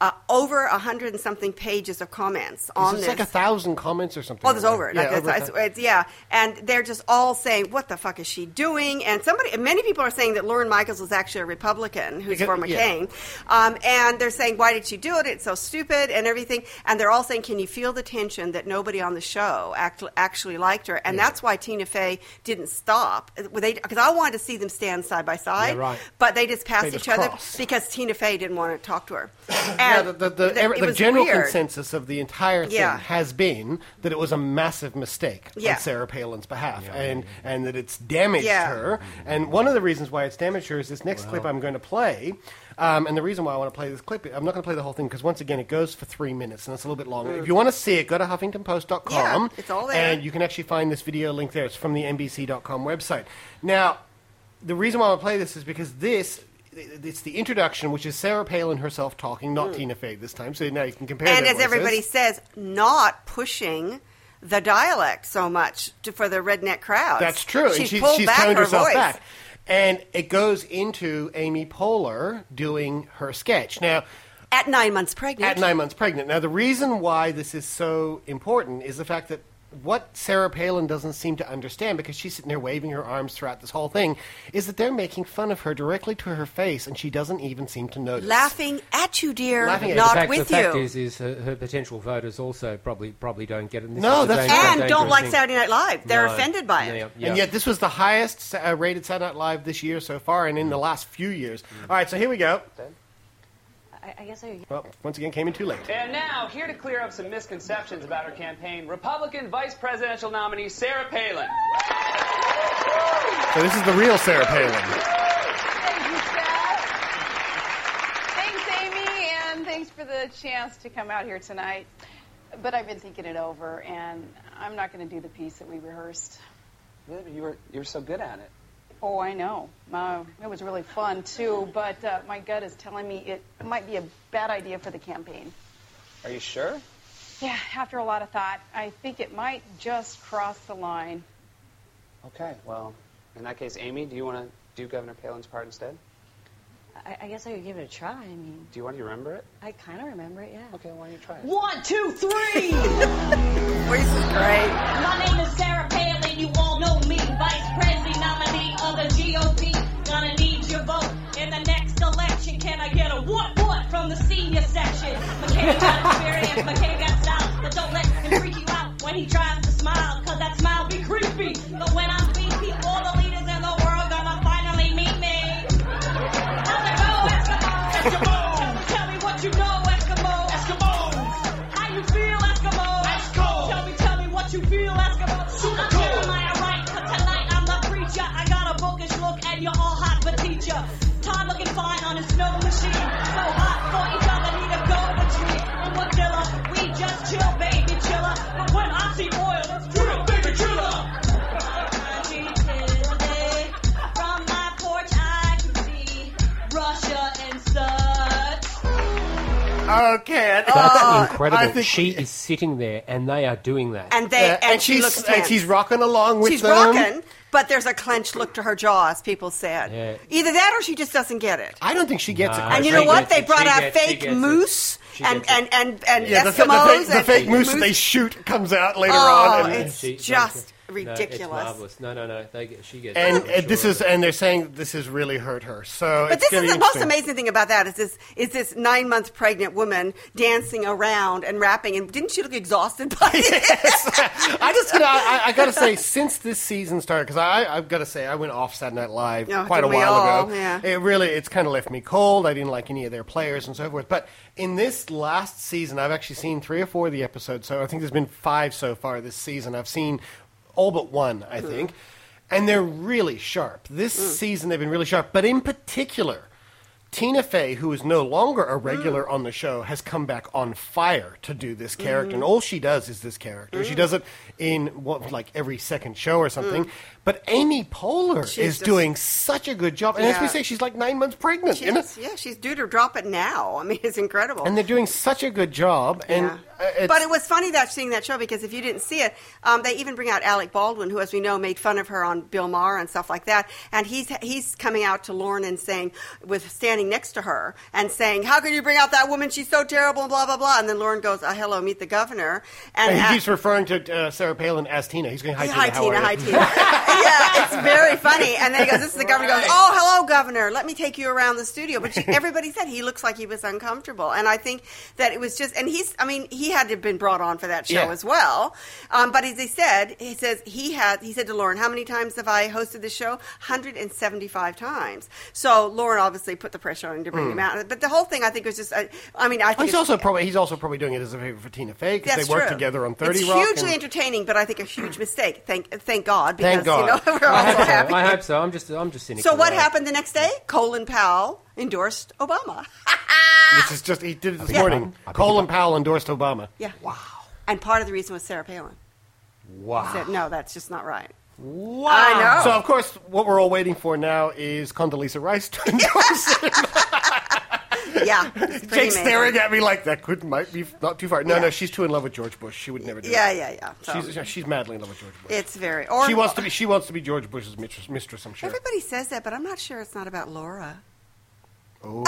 uh, over a hundred and something pages of comments on it's this. like a thousand comments or something. Oh, there's like over it. Yeah, Like, over it's, it's, it's, yeah, and they're just all saying, "What the fuck is she doing?" And somebody, many people are saying that Lorne Michaels was actually a Republican who's Because- for yeah. McCain, um, and they're saying, "Why did she do it? It's so stupid," and everything. And they're all saying, "Can you feel the tension that nobody on the show act, actually liked her?" And Yeah. that's why Tina Fey didn't stop. Because I wanted to see them stand side by side, Yeah, right. but they just passed They each just other cross. because Tina Fey didn't want to talk to her. Yeah, And the, the, the, th- every- it the was general weird. consensus of the entire thing Yeah. has been that it was a massive mistake Yeah. on Sarah Palin's behalf, and and that it's damaged Yeah. her. And one of the reasons why it's damaged her is this next clip I'm going to play. Um, and the reason why I want to play this clip, I'm not going to play the whole thing because once again it goes for three minutes and it's a little bit long. Mm. If you want to see it, go to Huffington Post dot com. Yeah, it's all there. And you can actually find this video link there. It's from the N B C dot com website. Now, the reason why I want to play this is because this. It's the introduction, which is Sarah Palin herself talking, not Mm. Tina Fey this time. So now you can compare. And their as everybody voices. says, not pushing the dialect so much to, for the redneck crowd. That's true. She's and she's, pulled she's back toned her herself voice. back. And it goes into Amy Poehler doing her sketch. Now, At nine months pregnant. at nine months pregnant. Now, the reason why this is so important is the fact that what Sarah Palin doesn't seem to understand, because she's sitting there waving her arms throughout this whole thing, is that they're making fun of her directly to her face, and she doesn't even seem to notice. Laughing at you, dear, Laughing at not the fact, with the you. fact is, is her, her potential voters also probably probably don't get it. This No, is a that's dangerous- and don't dangerous like thing. Saturday Night Live. They're No. offended by it. Yeah, yeah. And yet, this was the highest uh, rated Saturday Night Live this year so far, and in the last few years. All right, so here we go. I, I guess I. Well, once again, came in too late. And now, here to clear up some misconceptions about her campaign, Republican vice presidential nominee Sarah Palin. So this is the real Sarah Palin. Thank you, Seth. Thanks, Amy, and thanks for the chance to come out here tonight. But I've been thinking it over, and I'm not going to do the piece that we rehearsed. You were, you were so good at it. Oh, I know. Uh, it was really fun, too, but uh, my gut is telling me it might be a bad idea for the campaign. Are you sure? Yeah, after a lot of thought, I think it might just cross the line. Okay, well, in that case, Amy, do you want to do Governor Palin's part instead? I, I guess I could give it a try. I mean, Do you want to remember it? I kind of remember it, yeah. Okay, why don't you try it? One, two, three. Voice is great. My name is Sarah Palin, you all know me, Vice President nominee of the G O P. Gonna need your vote in the next election. Can I get a what what from the senior section? McCain got experience, McCain got style, but don't let him freak you out when he tries to smile, cause that smile be creepy. But when I speak, people, all the leaders in the world gonna finally meet me. How's it go, Eskimo? Eskimo! Tell me what you know, Eskimo. Eskimo! How you feel, Eskimo? Ice cold. Tell me, tell me what you feel, Eskimo. Super cold. Am I right? 'Cause tonight I'm the preacher. I got a bookish look and you're all hot for teacher. Todd looking fine on his snow machine. So hot for each other, need a go-between. And we're killer, we just chill, baby, chiller. But when I see oil, it's drill, baby, chiller. From my porch I can see Russia and such. Okay. That's Uh, incredible. I think- She is sitting there, and they are doing that. And they Yeah, and, and she she's- looks and tense. she's rocking along with She's them. rocking, but there's a clenched look to her jaw, as people said. Yeah. Either that or she just doesn't get it. I don't think she gets it. No, And you she know what? gets They it. brought She out gets- she fake gets it. moose She and, gets and, and, and Yeah, the, fa- the Eskimos. fake, the and fake moose moose. that they shoot comes out later Oh, on. And, it's She- just no, ridiculous. it's marvelous. No, no, no. They get, she gets and, it. for and this sure. is, and they're saying this has really hurt her. So, But it's this gonna is be the most interesting. amazing thing about that is this is this nine month pregnant woman dancing around and rapping, and didn't she look exhausted by it? I just, you know, I, I got to say, since this season started, because I, I've got to say, I went off Saturday Night Live Oh, quite a didn't we while all? ago. Yeah. It really, it's kind of left me cold. I didn't like any of their players and so forth. But in this last season, I've actually seen three or four of the episodes. So I think there's been five so far this season. I've seen all but one, I think. And they're really sharp. This Mm. season, they've been really sharp. But in particular, Tina Fey, who is no longer a regular on the show, has come back on fire to do this character. Mm. And all she does is this character. She does it in, what, like, every second show or something. Mm. But Amy Poehler She's is just- doing such a good job. And as we Yeah. say, she's like nine months pregnant. you know? She's, yeah, she's due to drop it now. I mean, it's incredible. And they're doing such a good job. And Yeah. it's, but it was funny that seeing that show because if you didn't see it, um, they even bring out Alec Baldwin, who, as we know, made fun of her on Bill Maher and stuff like that. And he's he's coming out to Lauren and saying, with standing next to her and saying, "How can you bring out that woman? She's so terrible," and blah blah blah. And then Lauren goes, oh, "Hello, meet the governor." And, and he uh, keeps referring to uh, Sarah Palin as Tina. He's going, "Hi, Tina. Hi, how Tina. are Hi, you?" Tina. Yeah, it's very funny. And then he goes, "This is the governor." Goes, "Oh, hello, governor. Let me take you around the studio." But she, everybody said he looks like he was uncomfortable, and I think that it was just. And he's, I mean, he had to have been brought on for that show Yeah. as well. Um, but as he said, he says he had. He said to Lauren, "How many times have I hosted this show? one hundred seventy-five times." So Lauren obviously put the pressure on him to bring Mm. him out. But the whole thing, I think, was just. Uh, I mean, I think Well, he's it's- also probably he's also probably doing it as a favor for Tina Fey because That's they worked true. together on thirty it's Rock. hugely and- entertaining, but I think a huge mistake. Thank, thank God, because Thank God. you know we're all I so hope so. happy. I hope so. I'm just, I'm just cynical. So what right? happened the next day? Colin Powell endorsed Obama. Which is just he did it this Yeah. morning. Colin Powell endorsed Obama. Yeah. Wow. And part of the reason was Sarah Palin. Wow. He said, "No, that's just not right." Wow. I know. So of course, what we're all waiting for now is Condoleezza Rice to endorse him. Yeah. it's pretty Jake's amazing. staring at me like that could might be not too far. No, Yeah. no, she's too in love with George Bush. She would never do Yeah, it. yeah, yeah. So- She's she's madly in love with George Bush. It's very. Or, she wants to be. She wants to be George Bush's mistress. mistress I'm sure. Everybody says that, but I'm not sure it's not about Laura. Oh,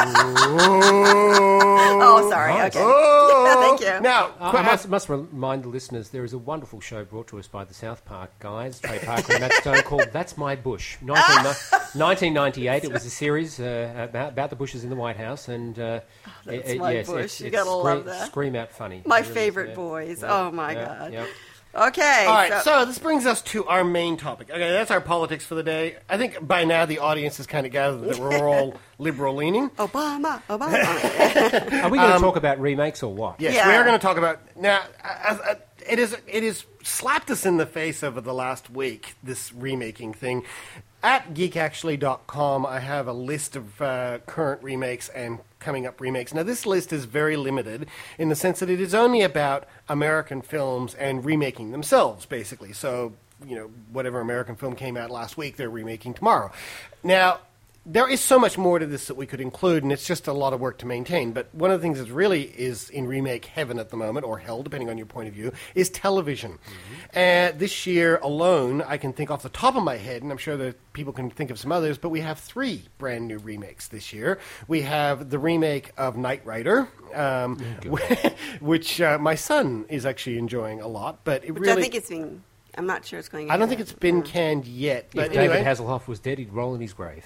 Oh, sorry. Okay. Oh. Thank you. Now, Uh, I must, must remind the listeners there is a wonderful show brought to us by the South Park guys, Trey Parker and Matt Stone, called That's My Bush. nineteen ninety-eight, it was a series uh, about, about the Bushes in the White House. and uh, That's it, it- My yes, Bush. It's, You it's gotta scream, love that. Scream out funny. My It really is, favorite yeah. boys. Yeah, Oh, my yeah, God. yeah. Okay. All right, so- so this brings us to our main topic. Okay, that's our politics for the day. I think by now the audience has kind of gathered that we're all liberal leaning. Obama, Obama. Are we going to Um, talk about remakes or what? Yes, Yeah. we are going to talk about now. Uh, uh, it is it is slapped us in the face over the last week. This remaking thing. At geek actually dot com, I have a list of uh, current remakes and coming up remakes. Now, this list is very limited in the sense that it is only about American films and remaking themselves, basically. So, you know, whatever American film came out last week, they're remaking tomorrow. Now, there is so much more to this that we could include, and it's just a lot of work to maintain. But one of the things that really is in remake heaven at the moment, or hell, depending on your point of view, is television. And this year alone, I can think off the top of my head, and I'm sure that people can think of some others, but we have three brand new remakes this year. We have the remake of Knight Rider, um, which uh, my son is actually enjoying a lot. But it Which really, I think it's being. I'm not sure it's going. I don't think ahead. it's been canned yet. If But David anyway, Hasselhoff was dead, he'd roll in his grave.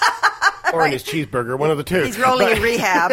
or in his cheeseburger, one of the two. He's rolling But- in rehab.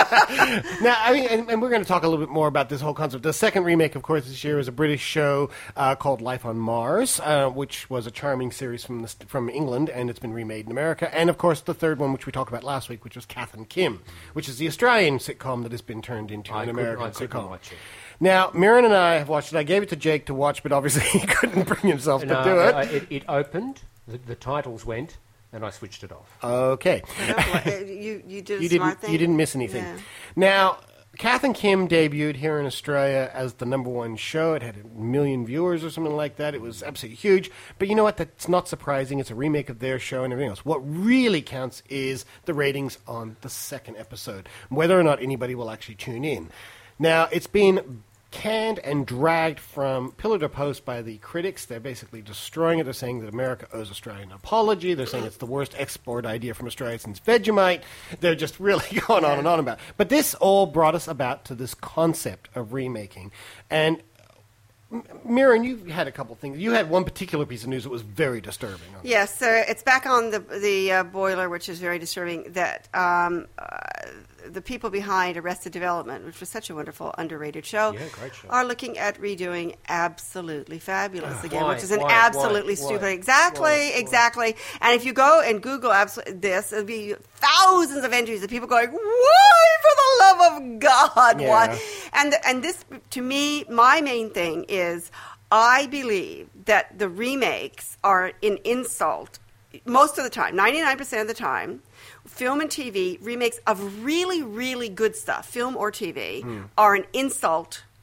Now, I mean, and, and we're going to talk a little bit more about this whole concept. The second remake, of course, this year is a British show uh, called Life on Mars, uh, which was a charming series from the, from England, and it's been remade in America. And, of course, the third one, which we talked about last week, which was Kath and Kim, which is the Australian sitcom that has been turned into I an couldn't- American I couldn't sitcom. watch it. Now, Mirren and I have watched it. I gave it to Jake to watch, but obviously he couldn't bring himself No, to do it. I- it, it opened, the, the titles went, and I switched it off. Okay. you you did a you smart didn't, thing. You didn't miss anything. Yeah. Now, Kath and Kim debuted here in Australia as the number one show. It had a million viewers or something like that. It was absolutely huge. But you know what? That's not surprising. It's a remake of their show and everything else. What really counts is the ratings on the second episode, whether or not anybody will actually tune in. Now, it's been canned and dragged from pillar to post by the critics. They're basically destroying it. They're saying that America owes Australia an apology. They're saying it's the worst export idea from Australia since Vegemite. They're just really going on and on about it. But this all brought us about to this concept of remaking. And M- Mirren, you had a couple things. You had one particular piece of news that was very disturbing. Yes, so it's back on the the uh, boiler, which is very disturbing. That um, uh, the people behind Arrested Development, which was such a wonderful, underrated show, Yeah, great show. are looking at redoing Absolutely Fabulous again, Why? which is an Why? Absolutely Why? stupid. Why? Exactly, Why? exactly. And if you go and Google abso- this, it'll be thousands of entries of people going, "Why, for the love of God, Yeah. why?" And and this, to me, my main thing is, I believe that the remakes are an insult most of the time, ninety-nine percent of the time. Film and T V remakes of really, really good stuff, film or T V, Hmm. are an insult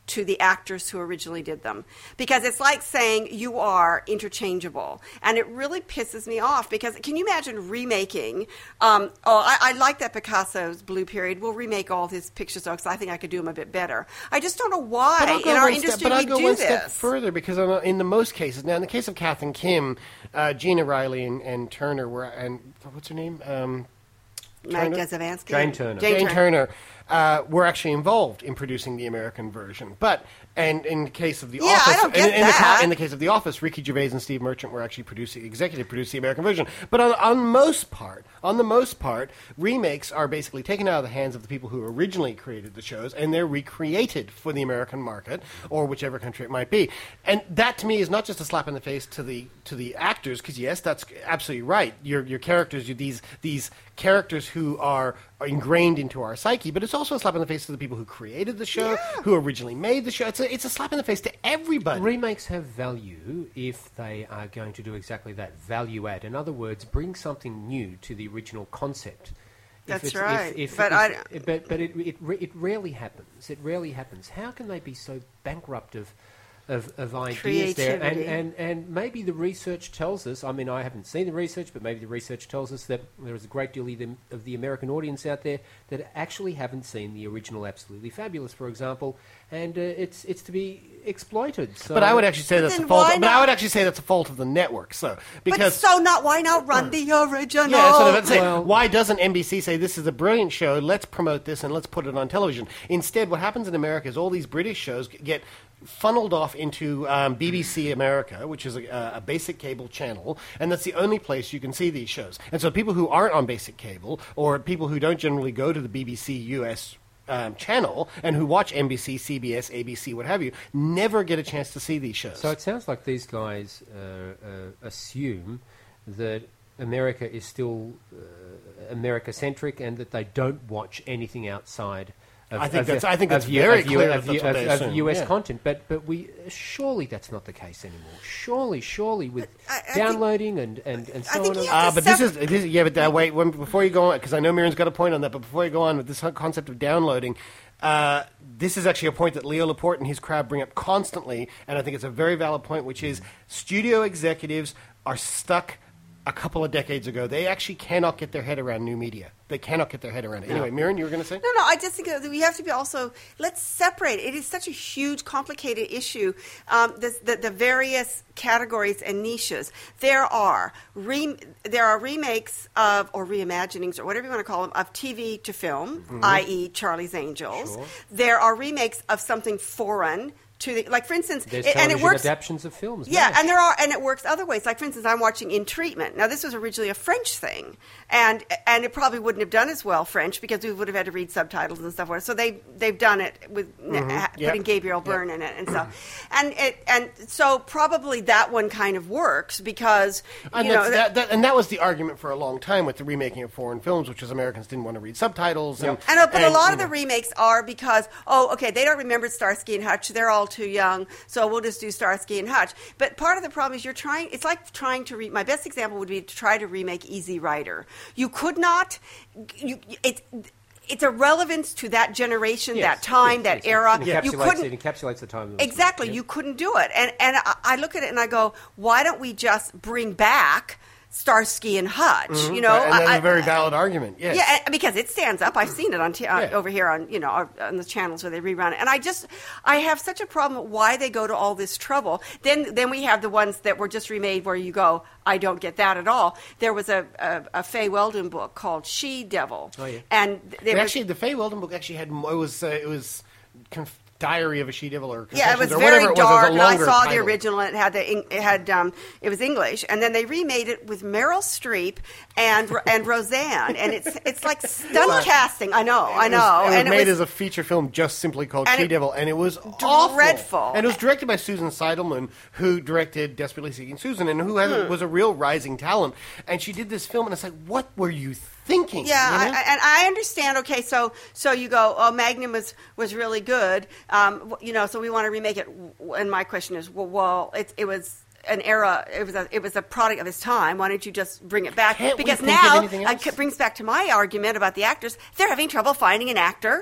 to the actors who originally did them. Because it's like saying you are interchangeable. And it really pisses me off because can you imagine remaking, um, oh, I, I like that Picasso's Blue Period. We'll remake all his pictures though because I think I could do them a bit better. I just don't know why But I'll go in our one industry step, but I'll we go do one this. step further because on a- in the most cases, now in the case of Kath and Kim, uh, Gina Riley and, and Turner were, and what's her name? Um, Mike Turner? Gazavansky? Jane Turner. Jane Jane Turner. Turner uh, were actually involved in producing the American version. But and in the case of The Yeah, Office, I don't get in, in, the, that. ca- in the case of The Office, Ricky Gervais and Steve Merchant were actually producing, executive produced the American version. But on, on most part, on the most part, remakes are basically taken out of the hands of the people who originally created the shows, and they're recreated for the American market or whichever country it might be. And that to me is not just a slap in the face to the to the actors, because yes, that's absolutely right. Your your characters, you these these characters who are, are ingrained into our psyche, but it's also a slap in the face to the people who created the show, Yeah. who originally made the show. It's a, it's a slap in the face to everybody. Remakes have value if they are going to do exactly that, value add. In other words, bring something new to the original concept. If That's it's- right. If, if, But if- I- but but it, it ra- it rarely happens. It rarely happens. How can they be so bankrupt of of, of ideas there? And, Creativity. and and maybe the research tells us. I mean, I haven't seen the research, but maybe the research tells us that there is a great deal of the, of the American audience out there that actually haven't seen the original Absolutely Fabulous, for example, and uh, it's it's to be exploited. So But I would actually say But that's a then fault. why But I not- would actually say that's a fault of the network. So But because so not why not run the original? Yeah, that's what I'm saying. Well- Why doesn't N B C say this is a brilliant show? Let's promote this and let's put it on television. Instead, what happens in America is all these British shows g- get funneled off into um, B B C America, which is a, a basic cable channel, and that's the only place you can see these shows. And so people who aren't on basic cable or people who don't generally go to the B B C U S um, channel and who watch N B C, C B S, A B C, what have you, never get a chance to see these shows. So it sounds like these guys uh, uh, assume that America is still uh, America-centric and that they don't watch anything outside of, I think of, that's- of, I think that's of, U- very of, U- clear of, that that's U- what they of- of assume, U S yeah. content. But but we surely that's not the case anymore. Surely, surely with I- I think- downloading and, and, and so I think on. you and- have Uh, to but this is, separate- this is yeah. But uh, wait, when, before you go on, because I know Miriam's got a point on that. But before you go on with this whole concept of downloading, uh, this is actually a point that Leo Laporte and his crowd bring up constantly, and I think it's a very valid point, which is studio executives are stuck a couple of decades ago. They actually cannot get their head around new media. They cannot get their head around it. Anyway, Miriam, you were going to say? No, no, I just think that we have to be also, let's separate. It is such a huge, complicated issue, um, the, the, the various categories and niches. There are re, there are remakes of, or reimaginings, or whatever you want to call them, of T V to film, Mm-hmm. that is. Charlie's Angels. Sure. There are remakes of something foreign to the, like for instance, There's it, and it television works. adaptions of films. Yeah, yes. and there are, and it works other ways. Like for instance, I'm watching In Treatment. Now, this was originally a French thing, and and it probably wouldn't have done as well French because we would have had to read subtitles and stuff. So they they've done it with Mm-hmm. ha- Yep. putting Gabriel Byrne in it and stuff, and it and so probably that one kind of works because And, you know that's- that, that, and that was the argument for a long time with the remaking of foreign films, which is Americans didn't want to read subtitles. And, I know, but a and, lot you of the know. remakes are because, oh, okay, they don't remember Starsky and Hutch. They're all too young, so we'll just do Starsky and Hutch. But part of the problem is you're trying, it's like trying to read, my best example would be to try to remake Easy Rider. You could not, you, it's, it's a relevance to that generation, Yes, that time, yes, that yes. era. It You encapsulates, couldn't, it encapsulates the time. that was exactly, made, yeah. you couldn't do it. And, and I, I look at it and I go, why don't we just bring back Starsky and Hutch? Mhm. You know, and that's I- a very valid argument. Yes. yeah, and- because it stands up. I've seen it on t- uh, Yeah. over here on you know our- on the channels where they rerun it, and I just I have such a problem why they go to all this trouble. Then then we have the ones that were just remade where you go, I don't get that at all. There was a a, a Faye Weldon book called She Devil, Oh, yeah. and they But were- actually, the Faye Weldon book actually had mo- it was uh, it was conf- Diary of a She-Devil or yeah, it was Confessions or very whatever it was. It was dark. a And I longer saw the title. original, and it had the Eng- it had um, it was English, and then they remade it with Meryl Streep and and Roseanne, and it's it's like stunt casting. I know, I It was- know, It was and made it was as a feature film just simply called and it- She-Devil, and it was awful. dreadful. And it was directed by Susan Seidelman, who directed Desperately Seeking Susan, and who has, Hmm. was a real rising talent. And she did this film, and it's like, what were you thinking? Yeah, you know? I, I- and I understand. Okay, so so you go, oh, Magnum was was really good, um, w- you know. So we want to remake it. W- And my question is, well, well it, it was an era. It was a it was a product of its time. Why don't you just bring it back? Can't we because think of now anything uh, else? it brings back to my argument about the actors. They're having trouble finding an actor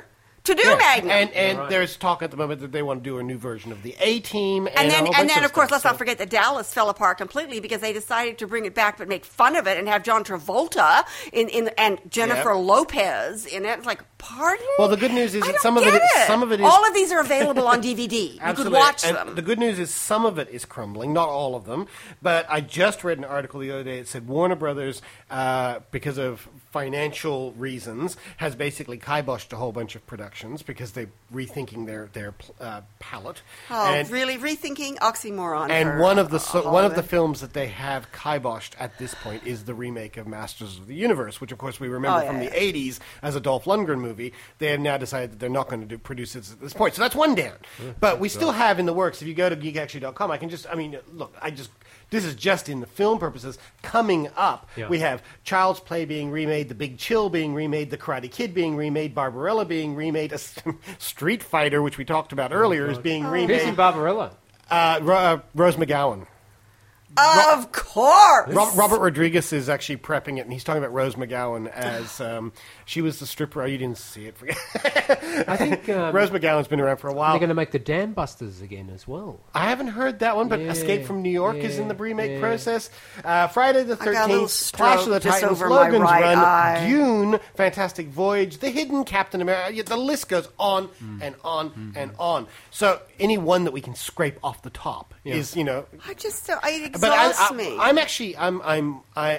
to do Yeah. Magnum. And and Right. there's talk at the moment that they want to do a new version of the A-Team. And, And a then, whole and bunch then, of course, stuff. let's not forget that Dallas fell apart completely because they decided to bring it back but make fun of it and have John Travolta in, in and Jennifer Yep. Lopez in it. It's like, pardon? Well, the good news is I that don't some of get it, it. some of it is All of these are available on D V D. You could Absolutely. watch And them. The good news is some of it is crumbling, not all of them. But I just read an article the other day that said Warner Brothers, uh, because of financial reasons, has basically kiboshed a whole bunch of productions because they're rethinking their their uh, palette. Oh, and, really? Rethinking oxymoron. And for one of the a- so, a one of the Hollywood. films that they have kiboshed at this point is the remake of Masters of the Universe, which of course we remember Oh, yeah, from yeah. the eighties as a Dolph Lundgren movie. They have now decided that they're not going to do produce it at this point, so that's one down. But we still have in the works. If you go to geek actually dot com, I can just I mean look, I just this is just in the film purposes. Coming up, Yeah. we have Child's Play being remade, The Big Chill being remade, The Karate Kid being remade, Barbarella being remade, a Street Fighter, which we talked about earlier, is being remade. Who's in Barbarella? Uh, Ro- uh, Rose McGowan. Of course. Ro- Robert Rodriguez is actually prepping it, and he's talking about Rose McGowan as um, she was the stripper. Oh, you didn't see it. I think um, Rose McGowan's been around for a while. They're going to make the Dam Busters again as well. I haven't heard that one, but Yeah, Escape from New York is in the yeah, remake yeah. process. Uh, Friday the I got a little thirteenth, Clash of the stroke just Titans, over my Logan's right Run, eye. Dune, Fantastic Voyage, The Hidden Captain America. Yeah, the list goes on Mm. and on Mm-hmm. and on. So any one that we can scrape off the top Yeah. is, you know, I just, uh, it but I, exhausts I, me. I'm actually, I'm, I'm, I,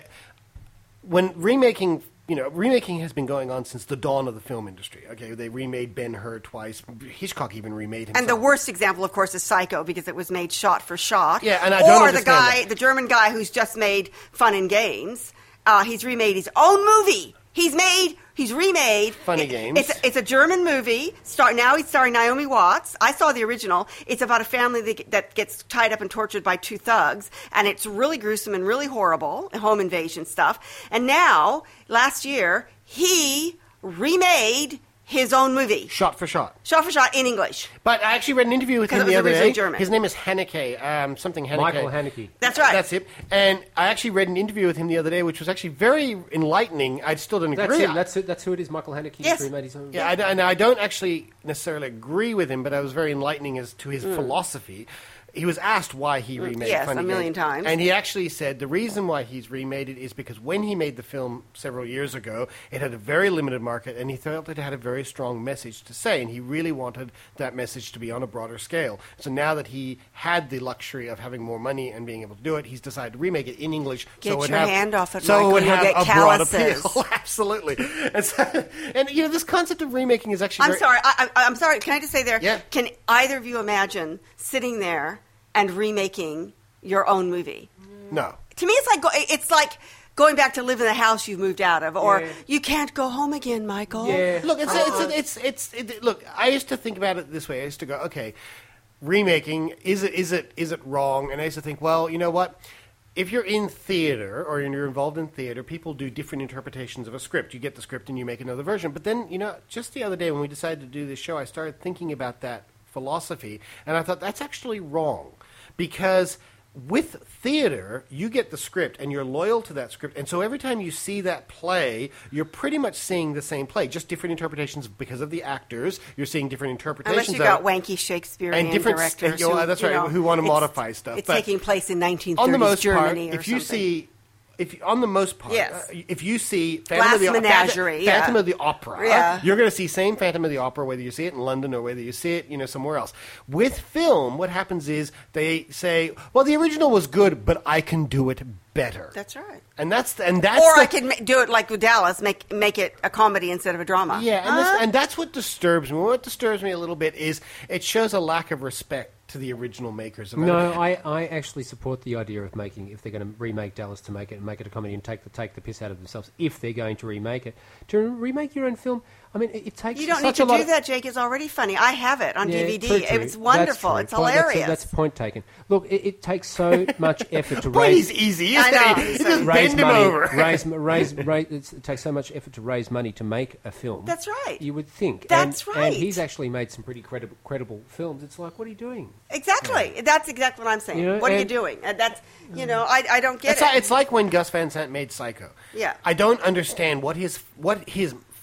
when remaking, you know, remaking has been going on since the dawn of the film industry. Okay, they remade Ben-Hur twice. Hitchcock even remade himself. And the worst example, of course, is Psycho because it was made shot for shot. Yeah, and I or don't the understand guy, that. the German guy who's just made Fun and Games. Uh, he's remade his own movie. He's made, he's remade Fun and it- Games. It's a, it's a German movie. Star, now he's starring Naomi Watts. I saw the original. It's about a family that, that gets tied up and tortured by two thugs, and it's really gruesome and really horrible, home invasion stuff. And now, last year, he remade his own movie. Shot for shot. Shot for shot in English. But I actually read an interview with 'Cause him it the was other originally day. German. His name is Haneke, um, something Haneke. Michael Haneke. That's right. That's it. And I actually read an interview with him the other day, which was actually very enlightening. I still don't That's agree. him. That's it. That's who it is. Michael Haneke. Yes. Remade his own. Yeah, I, and I don't actually necessarily agree with him, but I was very enlightening as to his Mm. philosophy. He was asked why he remade Yes, Funny a million Games, times. and he actually said the reason why he's remade it is because when he made the film several years ago, it had a very limited market, and he felt it had a very strong message to say, and he really wanted that message to be on a broader scale. So now that he had the luxury of having more money and being able to do it, he's decided to remake it in English. Get so it would your have, hand off it, so Michael, it would you'll have get a broad calluses. appeal. Absolutely, and, so, and you know this concept of remaking is actually. I'm very, sorry. I, I, I'm sorry. Can I just say there? Yeah. Can either of you imagine sitting there and remaking your own movie? No. To me, it's like go, it's like going back to live in the house you've moved out of, or Yeah. you can't go home again, Michael. Yeah. Look, it's Uh-uh. it's it's it's, it, look. I used to think about it this way. I used to go, okay, remaking is it is it is it wrong? And I used to think, well, you know what? If you're in theater or you're involved in theater, people do different interpretations of a script. You get the script and you make another version. But then, you know, just the other day when we decided to do this show, I started thinking about that philosophy, and I thought that's actually wrong because with theater, you get the script and you're loyal to that script. And so every time you see that play, you're pretty much seeing the same play, just different interpretations because of the actors. You're seeing different interpretations Unless you of got it. wanky Shakespearean And different- directors, you know, who, that's you right, know, who wanna it's- modify stuff. It's But taking place in nineteen On thirties the most Germany part, or if you something. see, if on the most part, Yes. uh, if you see Phantom Glass of the Opera, Menagerie, yeah. Phantom of the Opera, Yeah. you're going to see same Phantom of the Opera whether you see it in London or whether you see it, you know, somewhere else. With film, what happens is they say, "Well, the original was good, but I can do it better." That's right. And that's the, and that's or the, I could ma- do it like with Dallas, make make it a comedy instead of a drama. yeah, and, this, Huh? and that's what disturbs me. What disturbs me a little bit is it shows a lack of respect to the original makers of it. No, I, I actually support the idea of making, if they're going to remake Dallas, to make it and make it a comedy and take the take the piss out of themselves. If they're going to remake it, to remake your own film, I mean, it, it takes You don't need such to a lot do of, that, Jake. It's already funny. I have it on Yeah, D V D. true, true. It's wonderful. That's It's true. Point- that's a- hilarious. That's a point taken. Look, it, it takes so much effort to Point raise. is easy, I isn't know. it? It's You just raise bend him money, over. raise, raise, raise, it's, it takes so much effort to raise money to make a film. That's right. You would think. That's and, right. And he's actually made some pretty credible, credible films. It's like, what are you doing? Exactly. That's exactly what I'm saying. You know, what are you and- doing? And that's you know, I, I don't get It's it. like, it's like when Gus Van Sant made Psycho. Yeah. I don't understand what his what his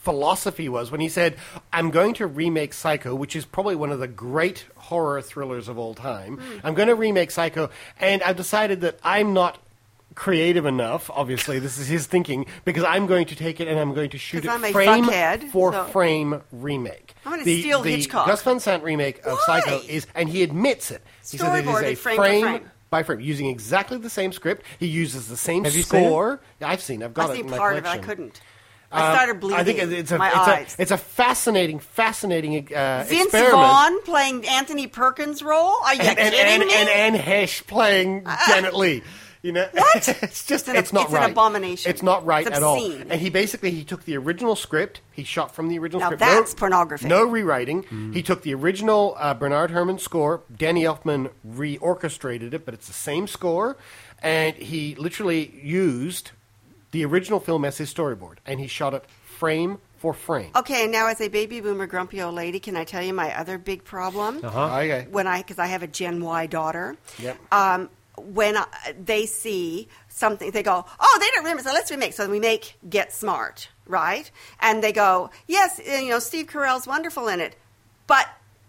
philosophy was when he said, I'm going to remake Psycho, which is probably one of the great horror thrillers of all time. Mm. I'm going to remake Psycho, and I've decided that I'm not creative enough, obviously, this is his thinking, because I'm going to take it and I'm going to shoot it I'm a frame fuckhead, for so- frame remake. I'm gonna the, steal the Hitchcock. Gus Van Sant remake of Why? Psycho is, and he admits it. He said it is Storyboarded a frame for frame, frame. by frame, using exactly the same script. He uses the same Have you seen score. Yeah, I've seen. I've got I've it seen in my part of it. I collection. couldn't. Uh, I started bleeding. I think it's a my it's eyes. a it's a fascinating, fascinating uh, Vince experiment. Vaughn playing Anthony Perkins' role? Are you and, and, kidding and, me? and Anne Hesh playing Janet Lee. You know, what? it's just It's an- it's not it's an right. abomination. It's not right It's at all. obscene. And he basically he took the original script. He shot from the original Now script. that's no, pornography. No rewriting. He took the original uh, Bernard Herrmann score. Danny Elfman reorchestrated it, but it's the same score. And he literally used the original film as his storyboard, and he shot it frame for frame. Okay, and now as a baby boomer grumpy old lady, can I tell you my other big problem? Uh-huh. Okay. When I, because I have a Gen Y daughter. Yep. Um, when I, they see something, they go, "Oh, they don't remember, so let's remake." So we make Get Smart, right? And they go, "Yes, you know, Steve Carell's wonderful in it," but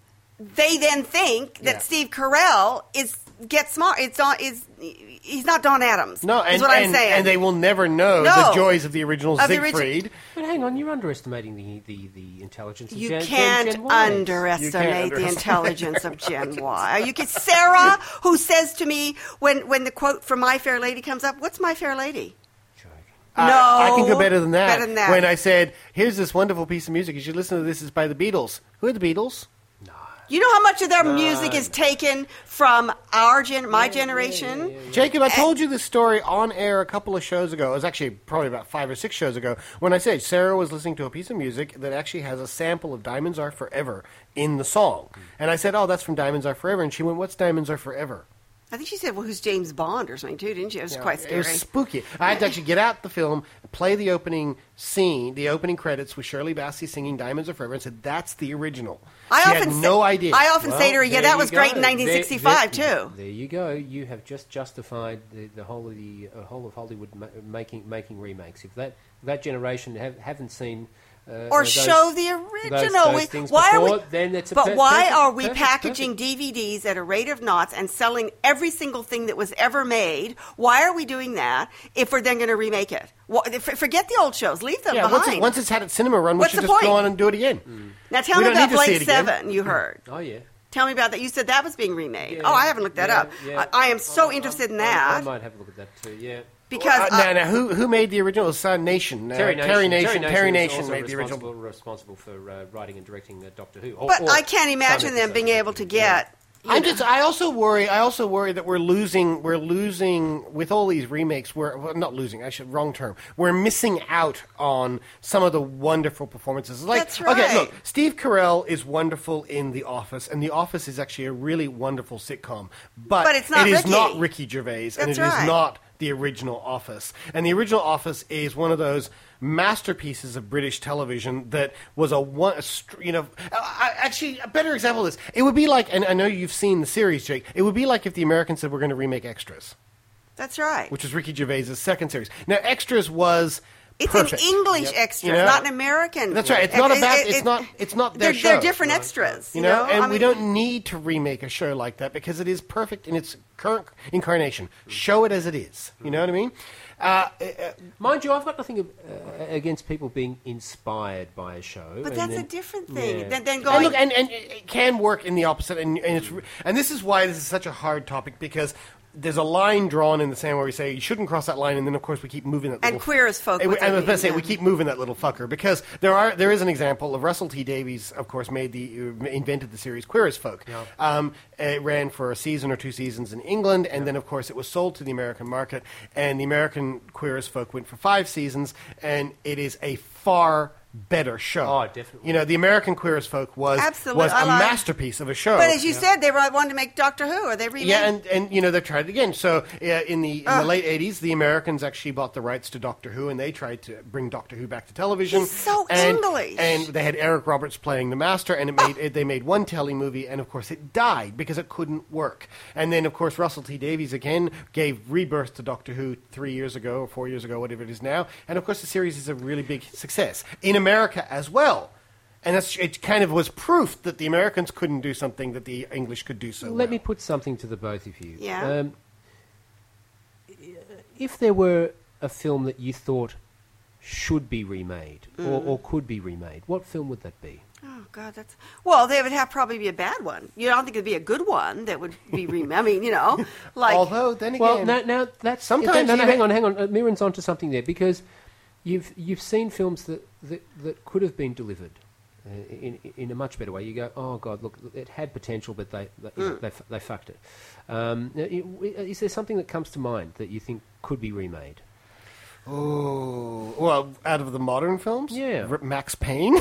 they then think that Yeah. Steve Carell is Get Smart. It's on is he's not Don Adams. No, and, is what I'm and, saying. and they will never know No. the joys of the original Of the Siegfried. origi- But hang on, you're underestimating the, the, the intelligence of You Gen, can't Gen, Gen Y. underestimate You can't the underestimate intelligence of Gen Y. Are you kidding? Sarah, who says to me when, when the quote from My Fair Lady comes up, "What's My Fair Lady?" I- No, I can go better than that. Better than that. When I said, "Here's this wonderful piece of music. You should listen to this. It's by the Beatles." Who are the Beatles? You know how much of their music is taken from our gen, my generation? Jacob, I told you this story on air a couple of shows ago. It was actually probably about five or six shows ago when I said Sarah was listening to a piece of music that actually has a sample of Diamonds Are Forever in the song. And I said, "Oh, that's from Diamonds Are Forever." And she went, "What's Diamonds Are Forever?" I think she said, "Well, who's James Bond or something too?" Didn't she? It was Yeah, quite It scary. was spooky. I had to actually get out the film, play the opening scene, the opening credits with Shirley Bassey singing "Diamonds Are Forever," and said, "That's the original." I she often had say- no idea. I often say to her, "Yeah, There that you was great go. in nineteen sixty-five There- there- too." There you go. You have just justified the, the whole of the uh, whole of Hollywood ma- making making remakes. If that that generation have, haven't seen uh, Or those- show the those- original. those We- things why before, are we? then it's a but per- why perfect- are we perfect- packaging D V Ds at a rate of knots and selling every single thing that was ever made? Why are we doing that if we're then going to remake it? Wha- f- Forget the old shows. Leave them yeah, behind. once, it, once it's had its cinema run, we What's should the just go point? on and do it again. Now tell We me don't about need to see Blake it again. Seven. You heard. Oh yeah. Tell me about that. You said that was being remade. Yeah, oh, I haven't looked that yeah, up. yeah. I, I am so I- interested in I- that I might have a look at that too. Yeah. because Uh, uh, now, now, who who made the original? It was uh, Nation. Uh, Terry Nation. Terry Nation. Terry is Nation also made the original. responsible, responsible for uh, writing and directing uh, Doctor Who. Or- but or I can't imagine some them being episodes. able to get. you I'm know- just. I also worry. I also worry that we're losing. We're losing with all these remakes. We're well, not losing. I should wrong term. We're missing out on some of the wonderful performances. Like, That's right. okay, look, Steve Carell is wonderful in The Office, and The Office is actually a really wonderful sitcom. But, But it's not it is Ricky. not Ricky Gervais, and That's it right. is not the original Office. And the original Office is one of those masterpieces of British television that was a one, a str- you know, I, actually a better example of this. It would be like, and I know you've seen the series, Jake. It would be like if the Americans said we're going to remake Extras, That's right. which is Ricky Gervais' second series. Now, Extras was It's perfect. an English Yep. extra, You know? not an American. That's right. It's not It- about. it- It's it- not. It's not their They're, show. they're different extras. You know, and I we mean, don't need to remake a show like that because it is perfect in its current incarnation. Show it as it is. You know what I mean? Uh, uh, Mind you, I've got nothing uh, against people being inspired by a show. But and that's then- a different thing Yeah. than, than and, going. look, and, and it can work in the opposite, and, and it's and this is why this is such a hard topic because there's a line drawn in the sand where we say you shouldn't cross that line, and then of course we keep moving that. And little queer as folk I with was it, going to say yeah. we keep moving that little fucker because there are there is an example of Russell T Davies, of course, made the uh, invented the series Queer as Folk. Yeah. Um, it ran for a season or two seasons in England, and then of course it was sold to the American market, and the American Queer as Folk went for five seasons, and it is a far better show. Oh, definitely. You know, the American Queer as Folk was Absolutely. was I a like- masterpiece of a show. but as you said, they were wanting to make Doctor Who, or they remade. Yeah, and, and you know they've tried it again. So uh, in the in the Ugh. late eighties, the Americans actually bought the rights to Doctor Who, and they tried to bring Doctor Who back to television. He's so and, English. And they had Eric Roberts playing the Master, and it made it, they made one telly movie, and of course it died because it couldn't work. And then of course Russell T Davies again gave rebirth to Doctor Who three years ago or four years ago, whatever it is now. And of course the series is a really big success in America as well. And that's, it kind of was proof that the Americans couldn't do something that the English could do so Let well. me put something to the both of you. Yeah. Um, if there were a film that you thought should be remade Mm. or, or could be remade, what film would that be? Oh God, that's well. They would have probably be a bad one. You don't think it'd be a good one that would be. Rem- I mean, you know, like. Although then again, Well, now, now that's sometimes No, no, you- hang on, hang on. Uh, Mirren's onto something there because you've you've seen films that, that, that could have been delivered uh, in in a much better way. You go, oh God, look, it had potential, but they they, you know, Mm. they, f- they fucked it. Um, now, i- is there something that comes to mind that you think could be remade? Oh, well, out of the modern films, Yeah. R- Max Payne.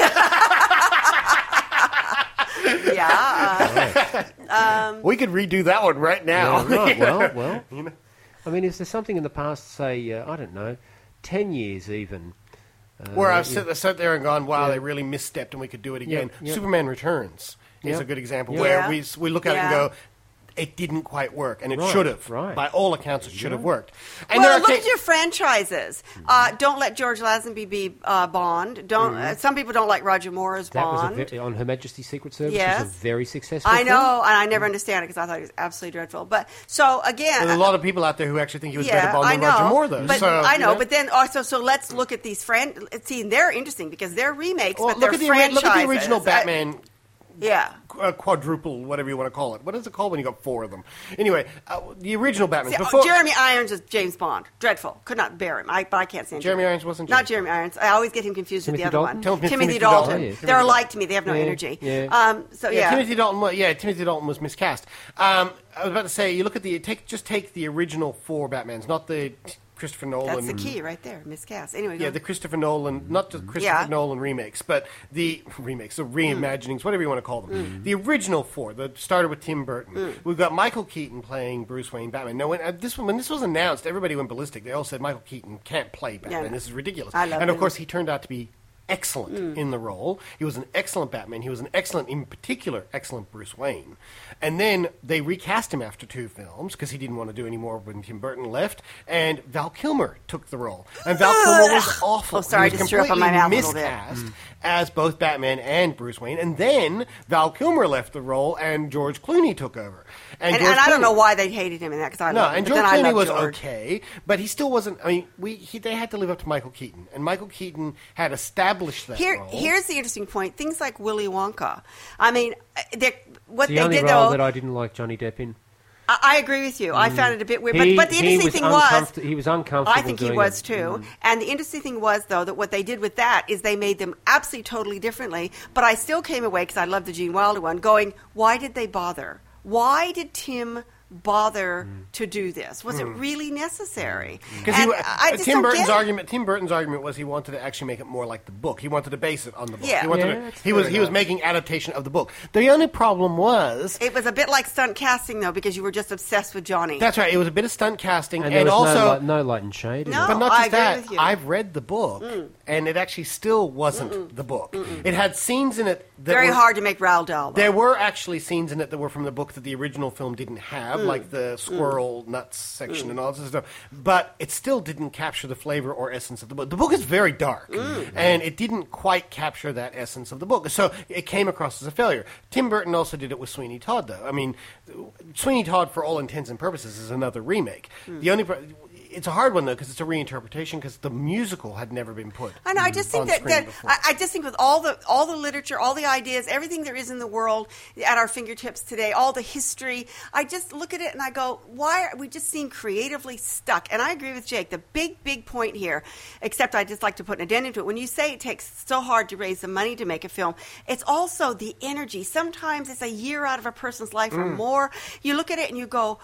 Yeah. Uh, um, we could redo that one right now. Yeah, right. Well, well. You know? I mean, is there something in the past, say, uh, I don't know, ten years even? Uh, Where I've yeah. sat, sat there and gone, wow, Yeah. they really misstepped and we could do it again. Yeah, yeah. Superman Returns is Yeah. a good example Yeah. where Yeah. we we look at it Yeah. and go, it didn't quite work, and it Right, should have. right. By all accounts, it should have Yeah. worked. And well, there are look ca- at your franchises. Uh, don't let George Lazenby be uh, Bond. Don't. Uh, some people don't like Roger Moore as That Bond. was a ve- on Her Majesty's Secret Service. Yes. Was a very successful. I film. know, and I never understand it because I thought it was absolutely dreadful. But so again, There's a lot of people out there who actually think he was yeah, better Bond I than know, Roger Moore, though. But so, I know, you know. but then also, so let's look at these fran. See, they're interesting because they're remakes, Well, but look they're at the ori- franchises. look at the original I- Batman. yeah. Uh, quadruple, whatever you want to call it. What is it called when you got four of them? Anyway, uh, the original Batman. See, before, Jeremy Irons is James Bond. Dreadful. Could not bear him. I, but I can't stand Jeremy him. Irons wasn't Not James. Jeremy Irons. I always get him confused Timothy with the other Dalton? one. Tim- Timothy, Timothy Dalton. Dalton. Oh, yeah. They're alike to me. They have no Yeah, energy. yeah. Um, so Yeah, yeah. Timothy Dalton. wa- Yeah, Timothy Dalton was miscast. Um, I was about to say, you look at the take, just take the original four Batmans, not the Christopher Nolan. That's the key right there. Miscast. Anyway, go Yeah, on. the Christopher Nolan, not just Christopher Yeah. Nolan remakes, but the remakes, the reimaginings, whatever you want to call them. Mm. The original four that started with Tim Burton. We've got Michael Keaton playing Bruce Wayne Batman. Now, when uh, this when this was announced, everybody went ballistic. They all said Michael Keaton can't play Batman. Yeah. This is ridiculous. I love and of him. course, he turned out to be excellent Mm. in the role. He was an excellent Batman. He was an excellent, in particular, excellent Bruce Wayne. And then they recast him after two films because he didn't want to do any more when Tim Burton left. And Val Kilmer took the role. And Val Kilmer was awful. Oh, sorry, he I was just threw up on my completely mouth a little bit. miscast as both Batman and Bruce Wayne. And then Val Kilmer left the role and George Clooney took over. And, George and I don't Clooney- know why they hated him in that because I no, love him. and but George then I Clooney love was George. okay, but he still wasn't. I mean, we he, they had to live up to Michael Keaton, and Michael Keaton had established that Here, role. here's the interesting point. Things like Willy Wonka. I mean, uh, they're- what The they only did role though. that I didn't like Johnny Depp in. I, I agree with you. I found it a bit weird. He- but, but the he interesting was thing was, uncomfort- he was uncomfortable I think he doing was it. too. And the interesting thing was, though, that what they did with that is they made them absolutely totally differently. But I still came away because I love the Gene Wilder one, going, why did they bother? Why did Tim bother to do this? Was it Mm. really necessary? Because And he, I just Tim don't Burton's get it. argument, Tim Burton's argument was he wanted to actually make it more like the book. He wanted to base it on the book. Yeah. He, wanted Yeah, to, that's he was fair he was enough. making adaptation of the book. The only problem was It was a bit like stunt casting, though, because you were just obsessed with Johnny. that's right. It was a bit of stunt casting, And, and, there was also no, light, no light and shade. in No. it. But not I just agree that, with you. I've read the book, Mm. and it actually still wasn't the book. It had scenes in it that Very were, hard to make Roald Dahl. though. There were actually scenes in it that were from the book that the original film didn't have, Mm. like the squirrel nuts section Mm. and all this stuff. But it still didn't capture the flavor or essence of the book. The book is very dark, Mm. and it didn't quite capture that essence of the book. So it came across as a failure. Tim Burton also did it with Sweeney Todd, though. I mean, Sweeney Todd, for all intents and purposes, is another remake. Mm. The only pro- it's a hard one though because it's a reinterpretation because the musical had never been put. I know. I just think on that, screen that before. I, I just think with all the all the literature, all the ideas, everything there is in the world at our fingertips today, all the history, I just look at it and I go, why are we just seem creatively stuck? And I agree with Jake. The big big point here, except I just like to put an addendum to it. When you say it takes so hard to raise the money to make a film, it's also the energy. Sometimes it's a year out of a person's life or Mm. more. You look at it and you go,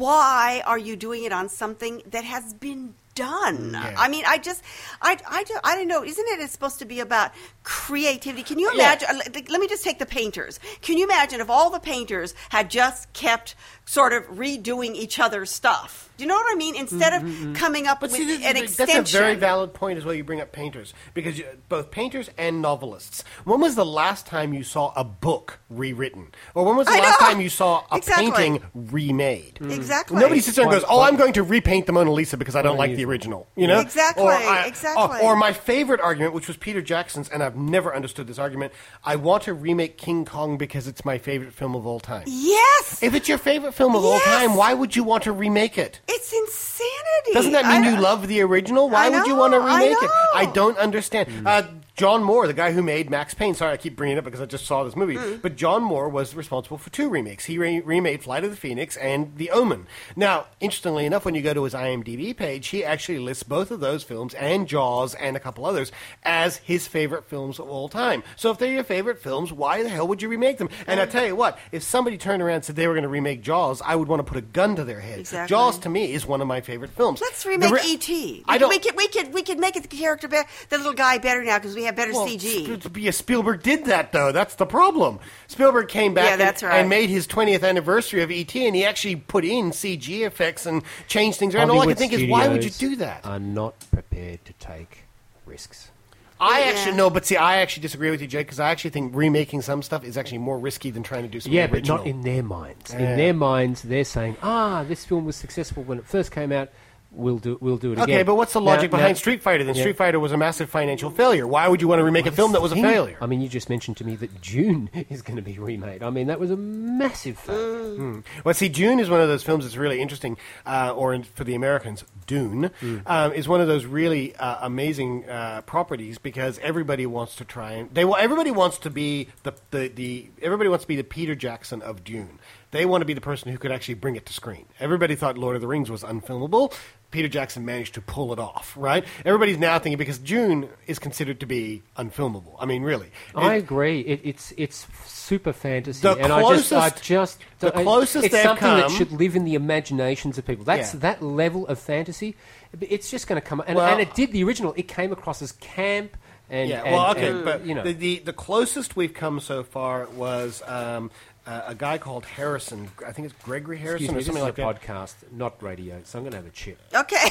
why are you doing it on something that has been done? Yeah. I mean, I just, I, I, do- I don't know. Isn't it it's supposed to be about creativity? Can you Yeah. imagine? Let let me just take the painters. Can you imagine if all the painters had just kept sort of redoing each other's stuff? Do you know what I mean? Instead of coming up with See, this- an that's extension. a very valid point as well. You bring up painters because you, both painters and novelists. When was the last time you saw a book rewritten, or when was the I last know. time you saw a Exactly. painting remade? Exactly. Nobody sits there and goes, Quite- "Oh, quite- I'm going to repaint the Mona Lisa because I don't like the unusual. original." You know, Exactly, Or, I- exactly. Or, or my favorite argument, which was Peter Jackson's, and I've never understood this argument. I want to remake King Kong because it's my favorite film of all time. Yes. If it's your favorite film of all Yes. time, why would you want to remake it? It's insanity. Doesn't that mean I- you love the original? Why I would you know, want to I remake it? know. I don't understand. Uh, John Moore, the guy who made Max Payne, sorry, I keep bringing it up because I just saw this movie, Mm. but John Moore was responsible for two remakes. He re- remade Flight of the Phoenix and The Omen. Now, interestingly enough, when you go to his IMDb page, he actually lists both of those films and Jaws and a couple others as his favorite films of all time. So if they're your favorite films, why the hell would you remake them? And I tell you what, if somebody turned around and said they were going to remake Jaws, I would want to put a gun to their head. Exactly. Jaws, to me, is one of my favorite films. Let's The remake re- E T. I don't- We could, we could, we could make it the character, be- the little guy better now because we have better Well, C G. Sp- yeah, Spielberg did that, though. That's the problem. Spielberg came back Yeah, and, that's right. and made his twentieth anniversary of E T, and he actually put in C G effects and changed things around. All I can Hollywood think is, why would you studios do that? Are not prepared to take risks. I Yeah. actually no, but see, I actually disagree with you, Jake, because I actually think remaking some stuff is actually more risky than trying to do something Yeah, but original. not in their minds. Yeah. In their minds, they're saying, "Ah, this film was successful when it first came out. We'll do, we'll do it again." Okay, but what's the Now- logic behind now- Street Fighter? Then Yeah. Street Fighter was a massive financial failure. Why would you want to remake a film that was a Thing- failure? I mean, you just mentioned to me that June is going to be remade. I mean, that was a massive failure. Hmm. Well, see, Dune is one of those films that's really interesting, uh, or in, for the Americans, Dune um, is one of those really uh, amazing uh, properties because everybody wants to try and they wa- everybody wants to be the, the, the everybody wants to be the Peter Jackson of Dune. They want to be the person who could actually bring it to screen. Everybody thought Lord of the Rings was unfilmable. Peter Jackson managed to pull it off, right? Everybody's now thinking because Dune is considered to be unfilmable. I mean, really. I It- agree. It, it's it's super fantasy, The and I just I closest- just the I- closest it's they've something that come- should live in the imaginations of people. That's Yeah. that level of fantasy. It's just going to come, and, Well- and it did the original. It came across as camp, and yeah, and- well, okay, and, but you know, the, the the closest we've come so far was um, uh, a guy called Harrison. I think it's Gregory Harrison excuse me, or this something is like a that. podcast, not radio, so I'm going to have a chip. Okay.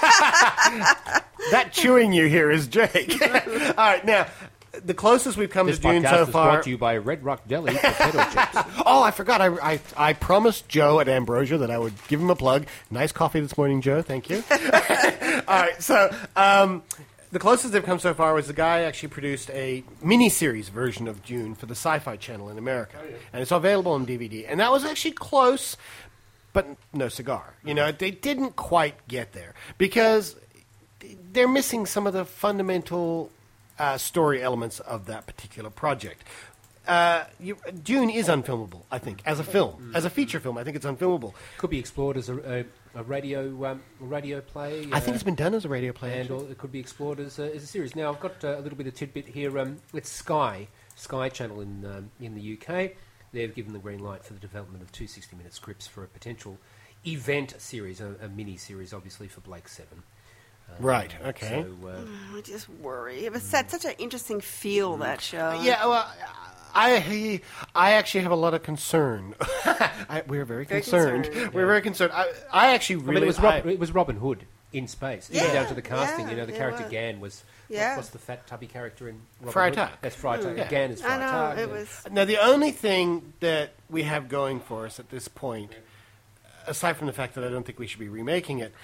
That chewing you hear is Jake. All right, now the closest we've come This to Dune podcast so is far. brought to you by Red Rock Deli potato chips. Oh, I forgot. I, I I promised Joe at Ambrosia that I would give him a plug. Nice coffee this morning, Joe. Thank you. All right, so um, the closest they've come so far was the guy actually produced a mini-series version of Dune for the Sci-Fi Channel in America, and it's available on D V D. And that was actually close, but no cigar. You know, they didn't quite get there because they're missing some of the fundamental uh, story elements of that particular project. Uh, you, Dune is unfilmable, I think, as a film. As a feature film, I think it's unfilmable. Could be explored as a, a, a radio um, a radio play. I think uh, it's been done as a radio play. and actually. or it could be explored as a, as a series. Now, I've got uh, a little bit of tidbit here. Um, it's Sky, Sky Channel in um, in the U K. They've given the green light for the development of two sixty-minute scripts for a potential event series, a, a mini series, obviously for Blake Seven. Um, Right, okay. So, uh, I just worry. It was had such an interesting feel, that show. Yeah, well, I I actually have a lot of concern. I, we're very, Very concerned. concerned. We're very concerned. I, I actually I really... mean, it was, Rob, I- it was Robin Hood in space. Yeah, Even down to the casting, yeah, you know, the it character was. Gan was... Yeah. What, what's the fat tubby character in Robin Friar Hood? Tuck. That's Friar Tuck. Yeah. Gan is I Friar know, Tuck. it yeah. was... Now, the only thing that we have going for us at this point, aside from the fact that I don't think we should be remaking it,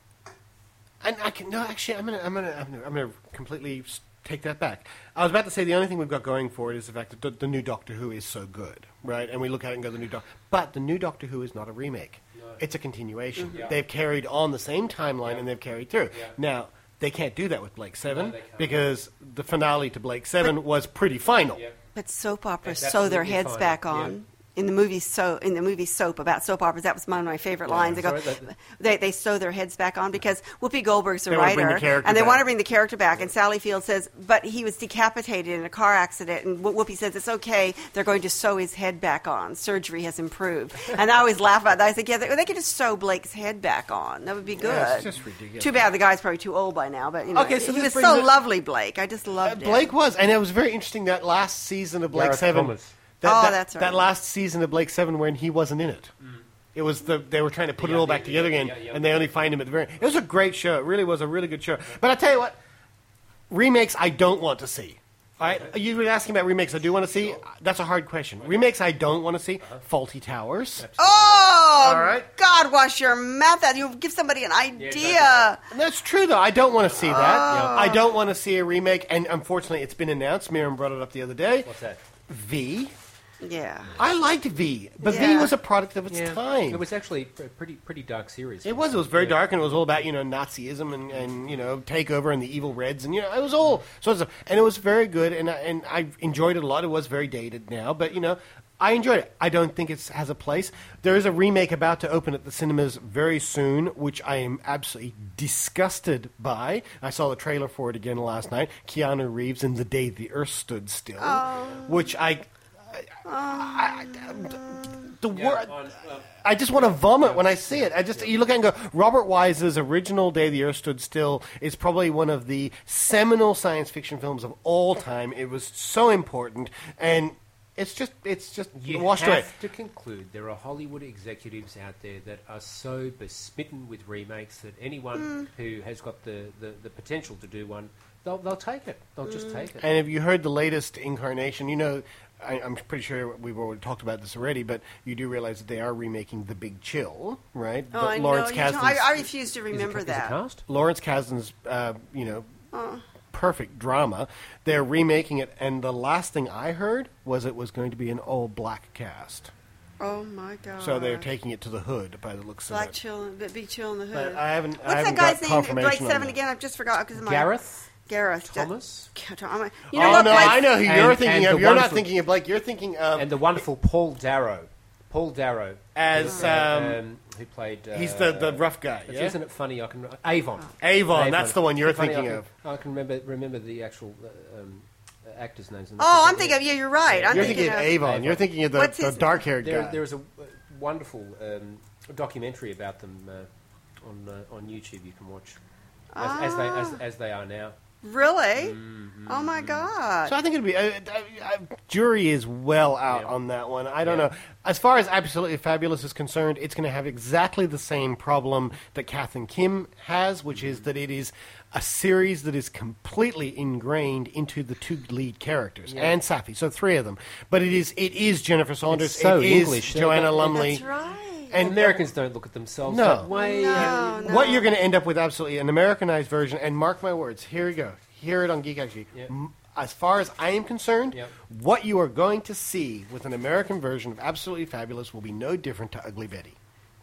and I can no, actually, I'm gonna, I'm gonna, I'm gonna, I'm gonna completely s- take that back. I was about to say the only thing we've got going for it is the fact that the, the new Doctor Who is so good, right? And we look at it and go, the new Doctor, but the new Doctor Who is not a remake; it's a continuation. Mhm. Yeah. They've carried on the same timeline and they've carried through. Yeah. Now. They can't do that with Blake Seven they can't. because the finale to Blake Seven was pretty final. But soap operas That's sew their absolutely heads fine. back Yeah. on. In the movie so in the movie Soap about soap operas, that was one of my favorite Yeah, lines. They go, sorry, that- they they sew their heads back on because Whoopi Goldberg's the They wanna bring the writer, character and they back. want to bring the character back. And Sally Field says, but he was decapitated in a car accident, and Wh- Whoopi says it's okay. They're going to sew his head back on. Surgery has improved. And I always laugh about that. I said, yeah, they, they could just sew Blake's head back on. That would be good. Yeah, it's just ridiculous. Too bad the guy's probably too old by now. But you know, Okay, so he this was brings so it- lovely, Blake. I just loved it. Blake was, and it was very interesting that last season of Blake Gareth Seven. Thomas. That, Oh, that- that's right. That last season of Blake Seven when he wasn't in it. It was the they were trying to put Yeah, it all yeah, back together yeah, again, yeah, yeah. and they only find him at the very. It was a great show. It really was a really good show. But I tell you what, remakes I don't want to see. I, you were asking about remakes I do want to see. That's a hard question. Remakes I don't want to see. Faulty Towers. Oh, All right. God, wash your mouth out. You give somebody an idea. That's true, though. I don't want to see that. Oh. I don't want to see a remake, and unfortunately, it's been announced. Miriam brought it up the other day. What's that? V. Yeah. I liked V, but V Yeah. was a product of its Yeah. time. It was actually a pretty pretty dark series. It was. It was very dark, and it was all about you know Nazism and, and you know takeover and the evil Reds, and you know it was all sorts of, and it was very good, and I, and I enjoyed it a lot. It was very dated now, but you know I enjoyed it. I don't think it has a place. There is a remake about to open at the cinemas very soon, which I am absolutely disgusted by. I saw the trailer for it again last night. Keanu Reeves in The Day the Earth Stood Still, Oh. which I. I, I, the Yeah, word. on, uh, I just want to vomit when I see it. I just you look at it and go. Robert Wise's original "Day the Earth Stood Still" is probably one of the seminal science fiction films of all time. It was so important, and it's just it's just You washed have away. to conclude there are Hollywood executives out there that are so besmitten with remakes that anyone who has got the, the, the potential to do one, they'll they'll take it. They'll just take it. And if you heard the latest incarnation, you know, I, I'm pretty sure we've already talked about this already, but you do realize that they are remaking The Big Chill, right? Oh, The- I know. Lawrence You don't- Kasdan's- I, I refuse to remember that. Lawrence Kasdan's, uh, you know, Oh. perfect drama. They're remaking it, and the last thing I heard was it was going to be an all-black cast. Oh, my God. So they're taking it to the hood by the looks Black of it. chill, but Big Chill in the But hood. I haven't- I What's haven't that guy's got name? confirmation Blake on Seven that. again. I've just forgot because of my Gareth? Gareth Thomas? Thomas. You know Oh, what? no, Blake- I know who you're And- thinking and of. the You're not wonderful- thinking of Blake. You're thinking of... And the wonderful Paul Darrow. Paul Darrow. As, who, uh, um, um, who played... Uh, he's the- the rough guy, but yeah? Isn't it funny? I can... Avon. Avon, that's the one you're Isn't it funny? thinking I of. can, I can remember remember the actual uh, um, uh, actors' names. and Oh, that's I'm it. thinking of, yeah, you're right. I'm You're thinking, thinking of Avon. You're thinking of the, What's the his- dark-haired There, guy. there was a uh, wonderful um, documentary about them uh, on uh, on YouTube you can watch as, as they as, as they are now. Really? Mm-hmm. Oh, my God. So I think it'd be... Uh, uh, uh, jury is well out on that one. I don't know. As far as Absolutely Fabulous is concerned, it's going to have exactly the same problem that Kath and Kim has, which is that it is a series that is completely ingrained into the two lead characters, Yeah. and Safi, so three of them. But it is it is Jennifer Saunders, It's so it is English. Joanna That's Lumley. right. And Americans don't look at themselves No. that way. No, no. What you're going to end up with, absolutely, an Americanized version, and mark my words, here we go. Hear it on Geek Actually. Yeah. M- As far as I am concerned, Yep. what you are going to see with an American version of Absolutely Fabulous will be no different to Ugly Betty.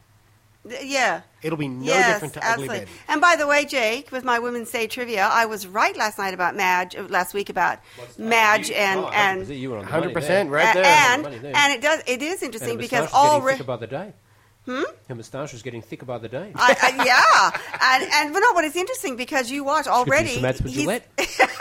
Th- Yeah. It'll be no yes, different to absolutely. Ugly Betty. And by the way, Jake, with my Women's Day trivia, I was right last night about Madge, uh, last week about Madge and Oh, and you were on the one hundred money percent there. right there. and Money there. and it does it is And interesting her because moustache is getting already thicker by the day. Hmm? Her moustache is getting thicker by the day. I, I, yeah, and and but no, but it's interesting because you watch She could do already. some ads with he's- Gillette.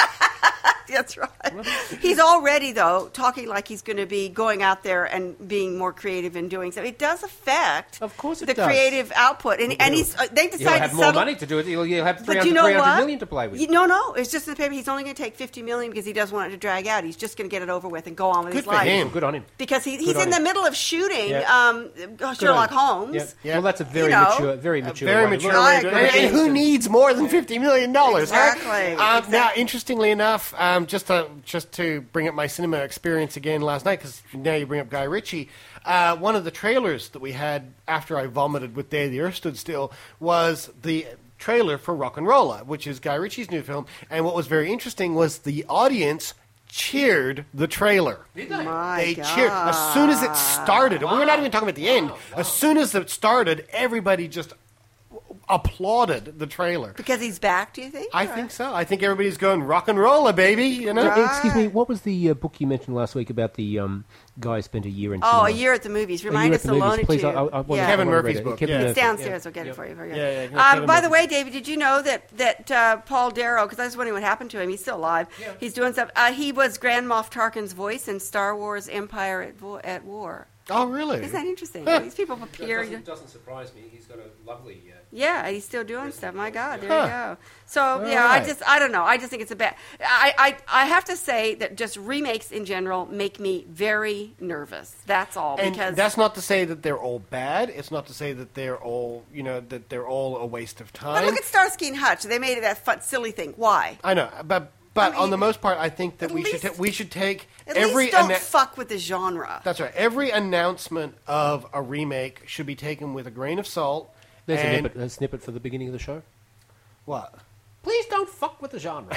That's right. He's already though talking like he's going to be going out there and being more creative and doing stuff. It does affect, of course, it the does. creative output, and and he's uh, they You'll decided have to more settle- money to do it. You'll, you'll have three But hundred you know three hundred what? million to play with. You, no, no, it's just in the paper. He's only going to take fifty million because he doesn't want it to drag out. He's just going to get it over with and go on with Good his for life. him. Good on him. Because he, Good he's on in the him. middle of shooting Yeah. um, Good Sherlock on him. Holmes. Yeah. Well, that's a very You know. mature, very mature, Very way to mature look way at to it. do it. And who needs more than fifty million dollars? Exactly. Huh? Um, Now, interestingly enough, um, just to just to bring up my cinema experience again last night, because now you bring up Guy Ritchie, uh, one of the trailers that we had after I vomited with Day the Earth Stood Still was the trailer for Rock and Rolla, which is Guy Ritchie's new film. And what was very interesting was the audience cheered the trailer. Did they? My They God. cheered as soon as it started. We were not even talking about the end. As soon as it started, everybody just applauded the trailer. Because he's back, do you think? I think so. I think everybody's going rock and roller, baby. You know. Uh, Excuse me, what was the uh, book you mentioned last week about the um, guy who spent a year in Oh, cinema? a year at the movies. A year Remind at us the to loan movies, it please. to I- you. I- I wanna- Yeah. I Kevin wanna read Murphy's it. book, Kevin yeah. It's Murphy. downstairs. Yeah. I'll get it for you. Yeah, yeah, yeah, Um, Kevin by the Murphy. way, David, did you know that that uh, Paul Darrow? Because I was wondering what happened to him. He's still alive. He's doing stuff. Uh, he was Grand Moff Tarkin's voice in Star Wars: Empire at, Vo- at War. Oh, really? Isn't that interesting? Huh. These people appear. Doesn't, doesn't surprise me. He's got a lovely. Uh, Yeah, and he's still doing stuff. My God, there Huh. you go. So All yeah, I right. just I don't know. I just think it's a bad. I, I I have to say that just remakes in general make me very nervous. That's all. And because that's not to say that they're all bad. It's not to say that they're all, you know, that they're all a waste of but time. look at Starsky and Hutch. They made it that fun, silly thing. Why? I know, but but I on mean, the most part, I think that at we should least- ta- we should take At every least don't anna- fuck with the genre. That's right. Every announcement of a remake should be taken with a grain of salt. There's a and snippet, a snippet for the beginning of the show. What? Please don't fuck with the genre.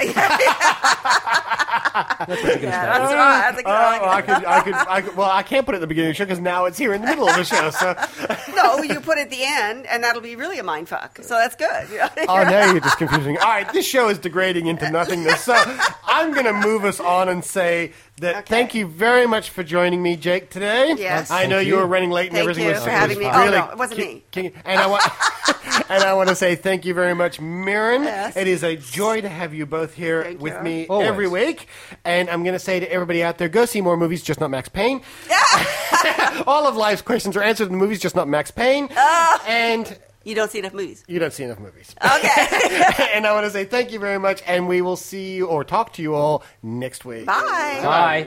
That's what you're going to Yeah, start that's with. right. That's a good Oh, well, I one. could, I could, I could. Well, I can't put it at the beginning of the show because now it's here in the middle of the show. So, No, you put it at the end, and that'll be really a mind fuck. So that's good. oh, now you're just confusing. All right, this show is degrading into nothingness. So, I'm going to move us on and say that thank you very much for joining me, Jake, today. Yes. I know Thank you you. were running late and Thank everything you was for having me. was Oh, really no, it wasn't ki- me. ki- and I want. And I want to say thank you very much, Mirren. Yes. It is a joy to have you both here Thank with you. me Always. every week. And I'm going to say to everybody out there, go see more movies, just not Max Payne. All of life's questions are answered in the movies, just not Max Payne. Ah. And You don't see enough movies. you don't see enough movies. Okay. And I want to say thank you very much, and we will see you or talk to you all next week. Bye. Bye.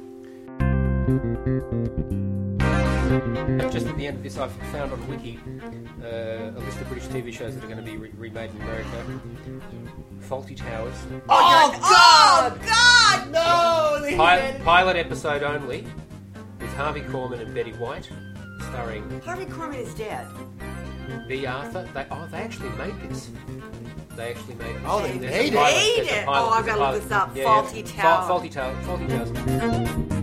Just at the end of this, I've found on Wiki uh, a list of British T V shows that are going to be re- remade in America. Faulty Towers. Oh, Oh, God! No! They Pi- made it. pilot episode only, with Harvey Korman and Betty White, starring Harvey Korman is dead. B. Arthur. They, oh, they actually made this. They actually made it. Oh, they There's a made it. pilot- Made there's a it. pilot- Oh, I've there's a gotta look pilot. this up. Yeah, yeah. Faulty Fa- Towers. Faulty Towers. Faulty Towers.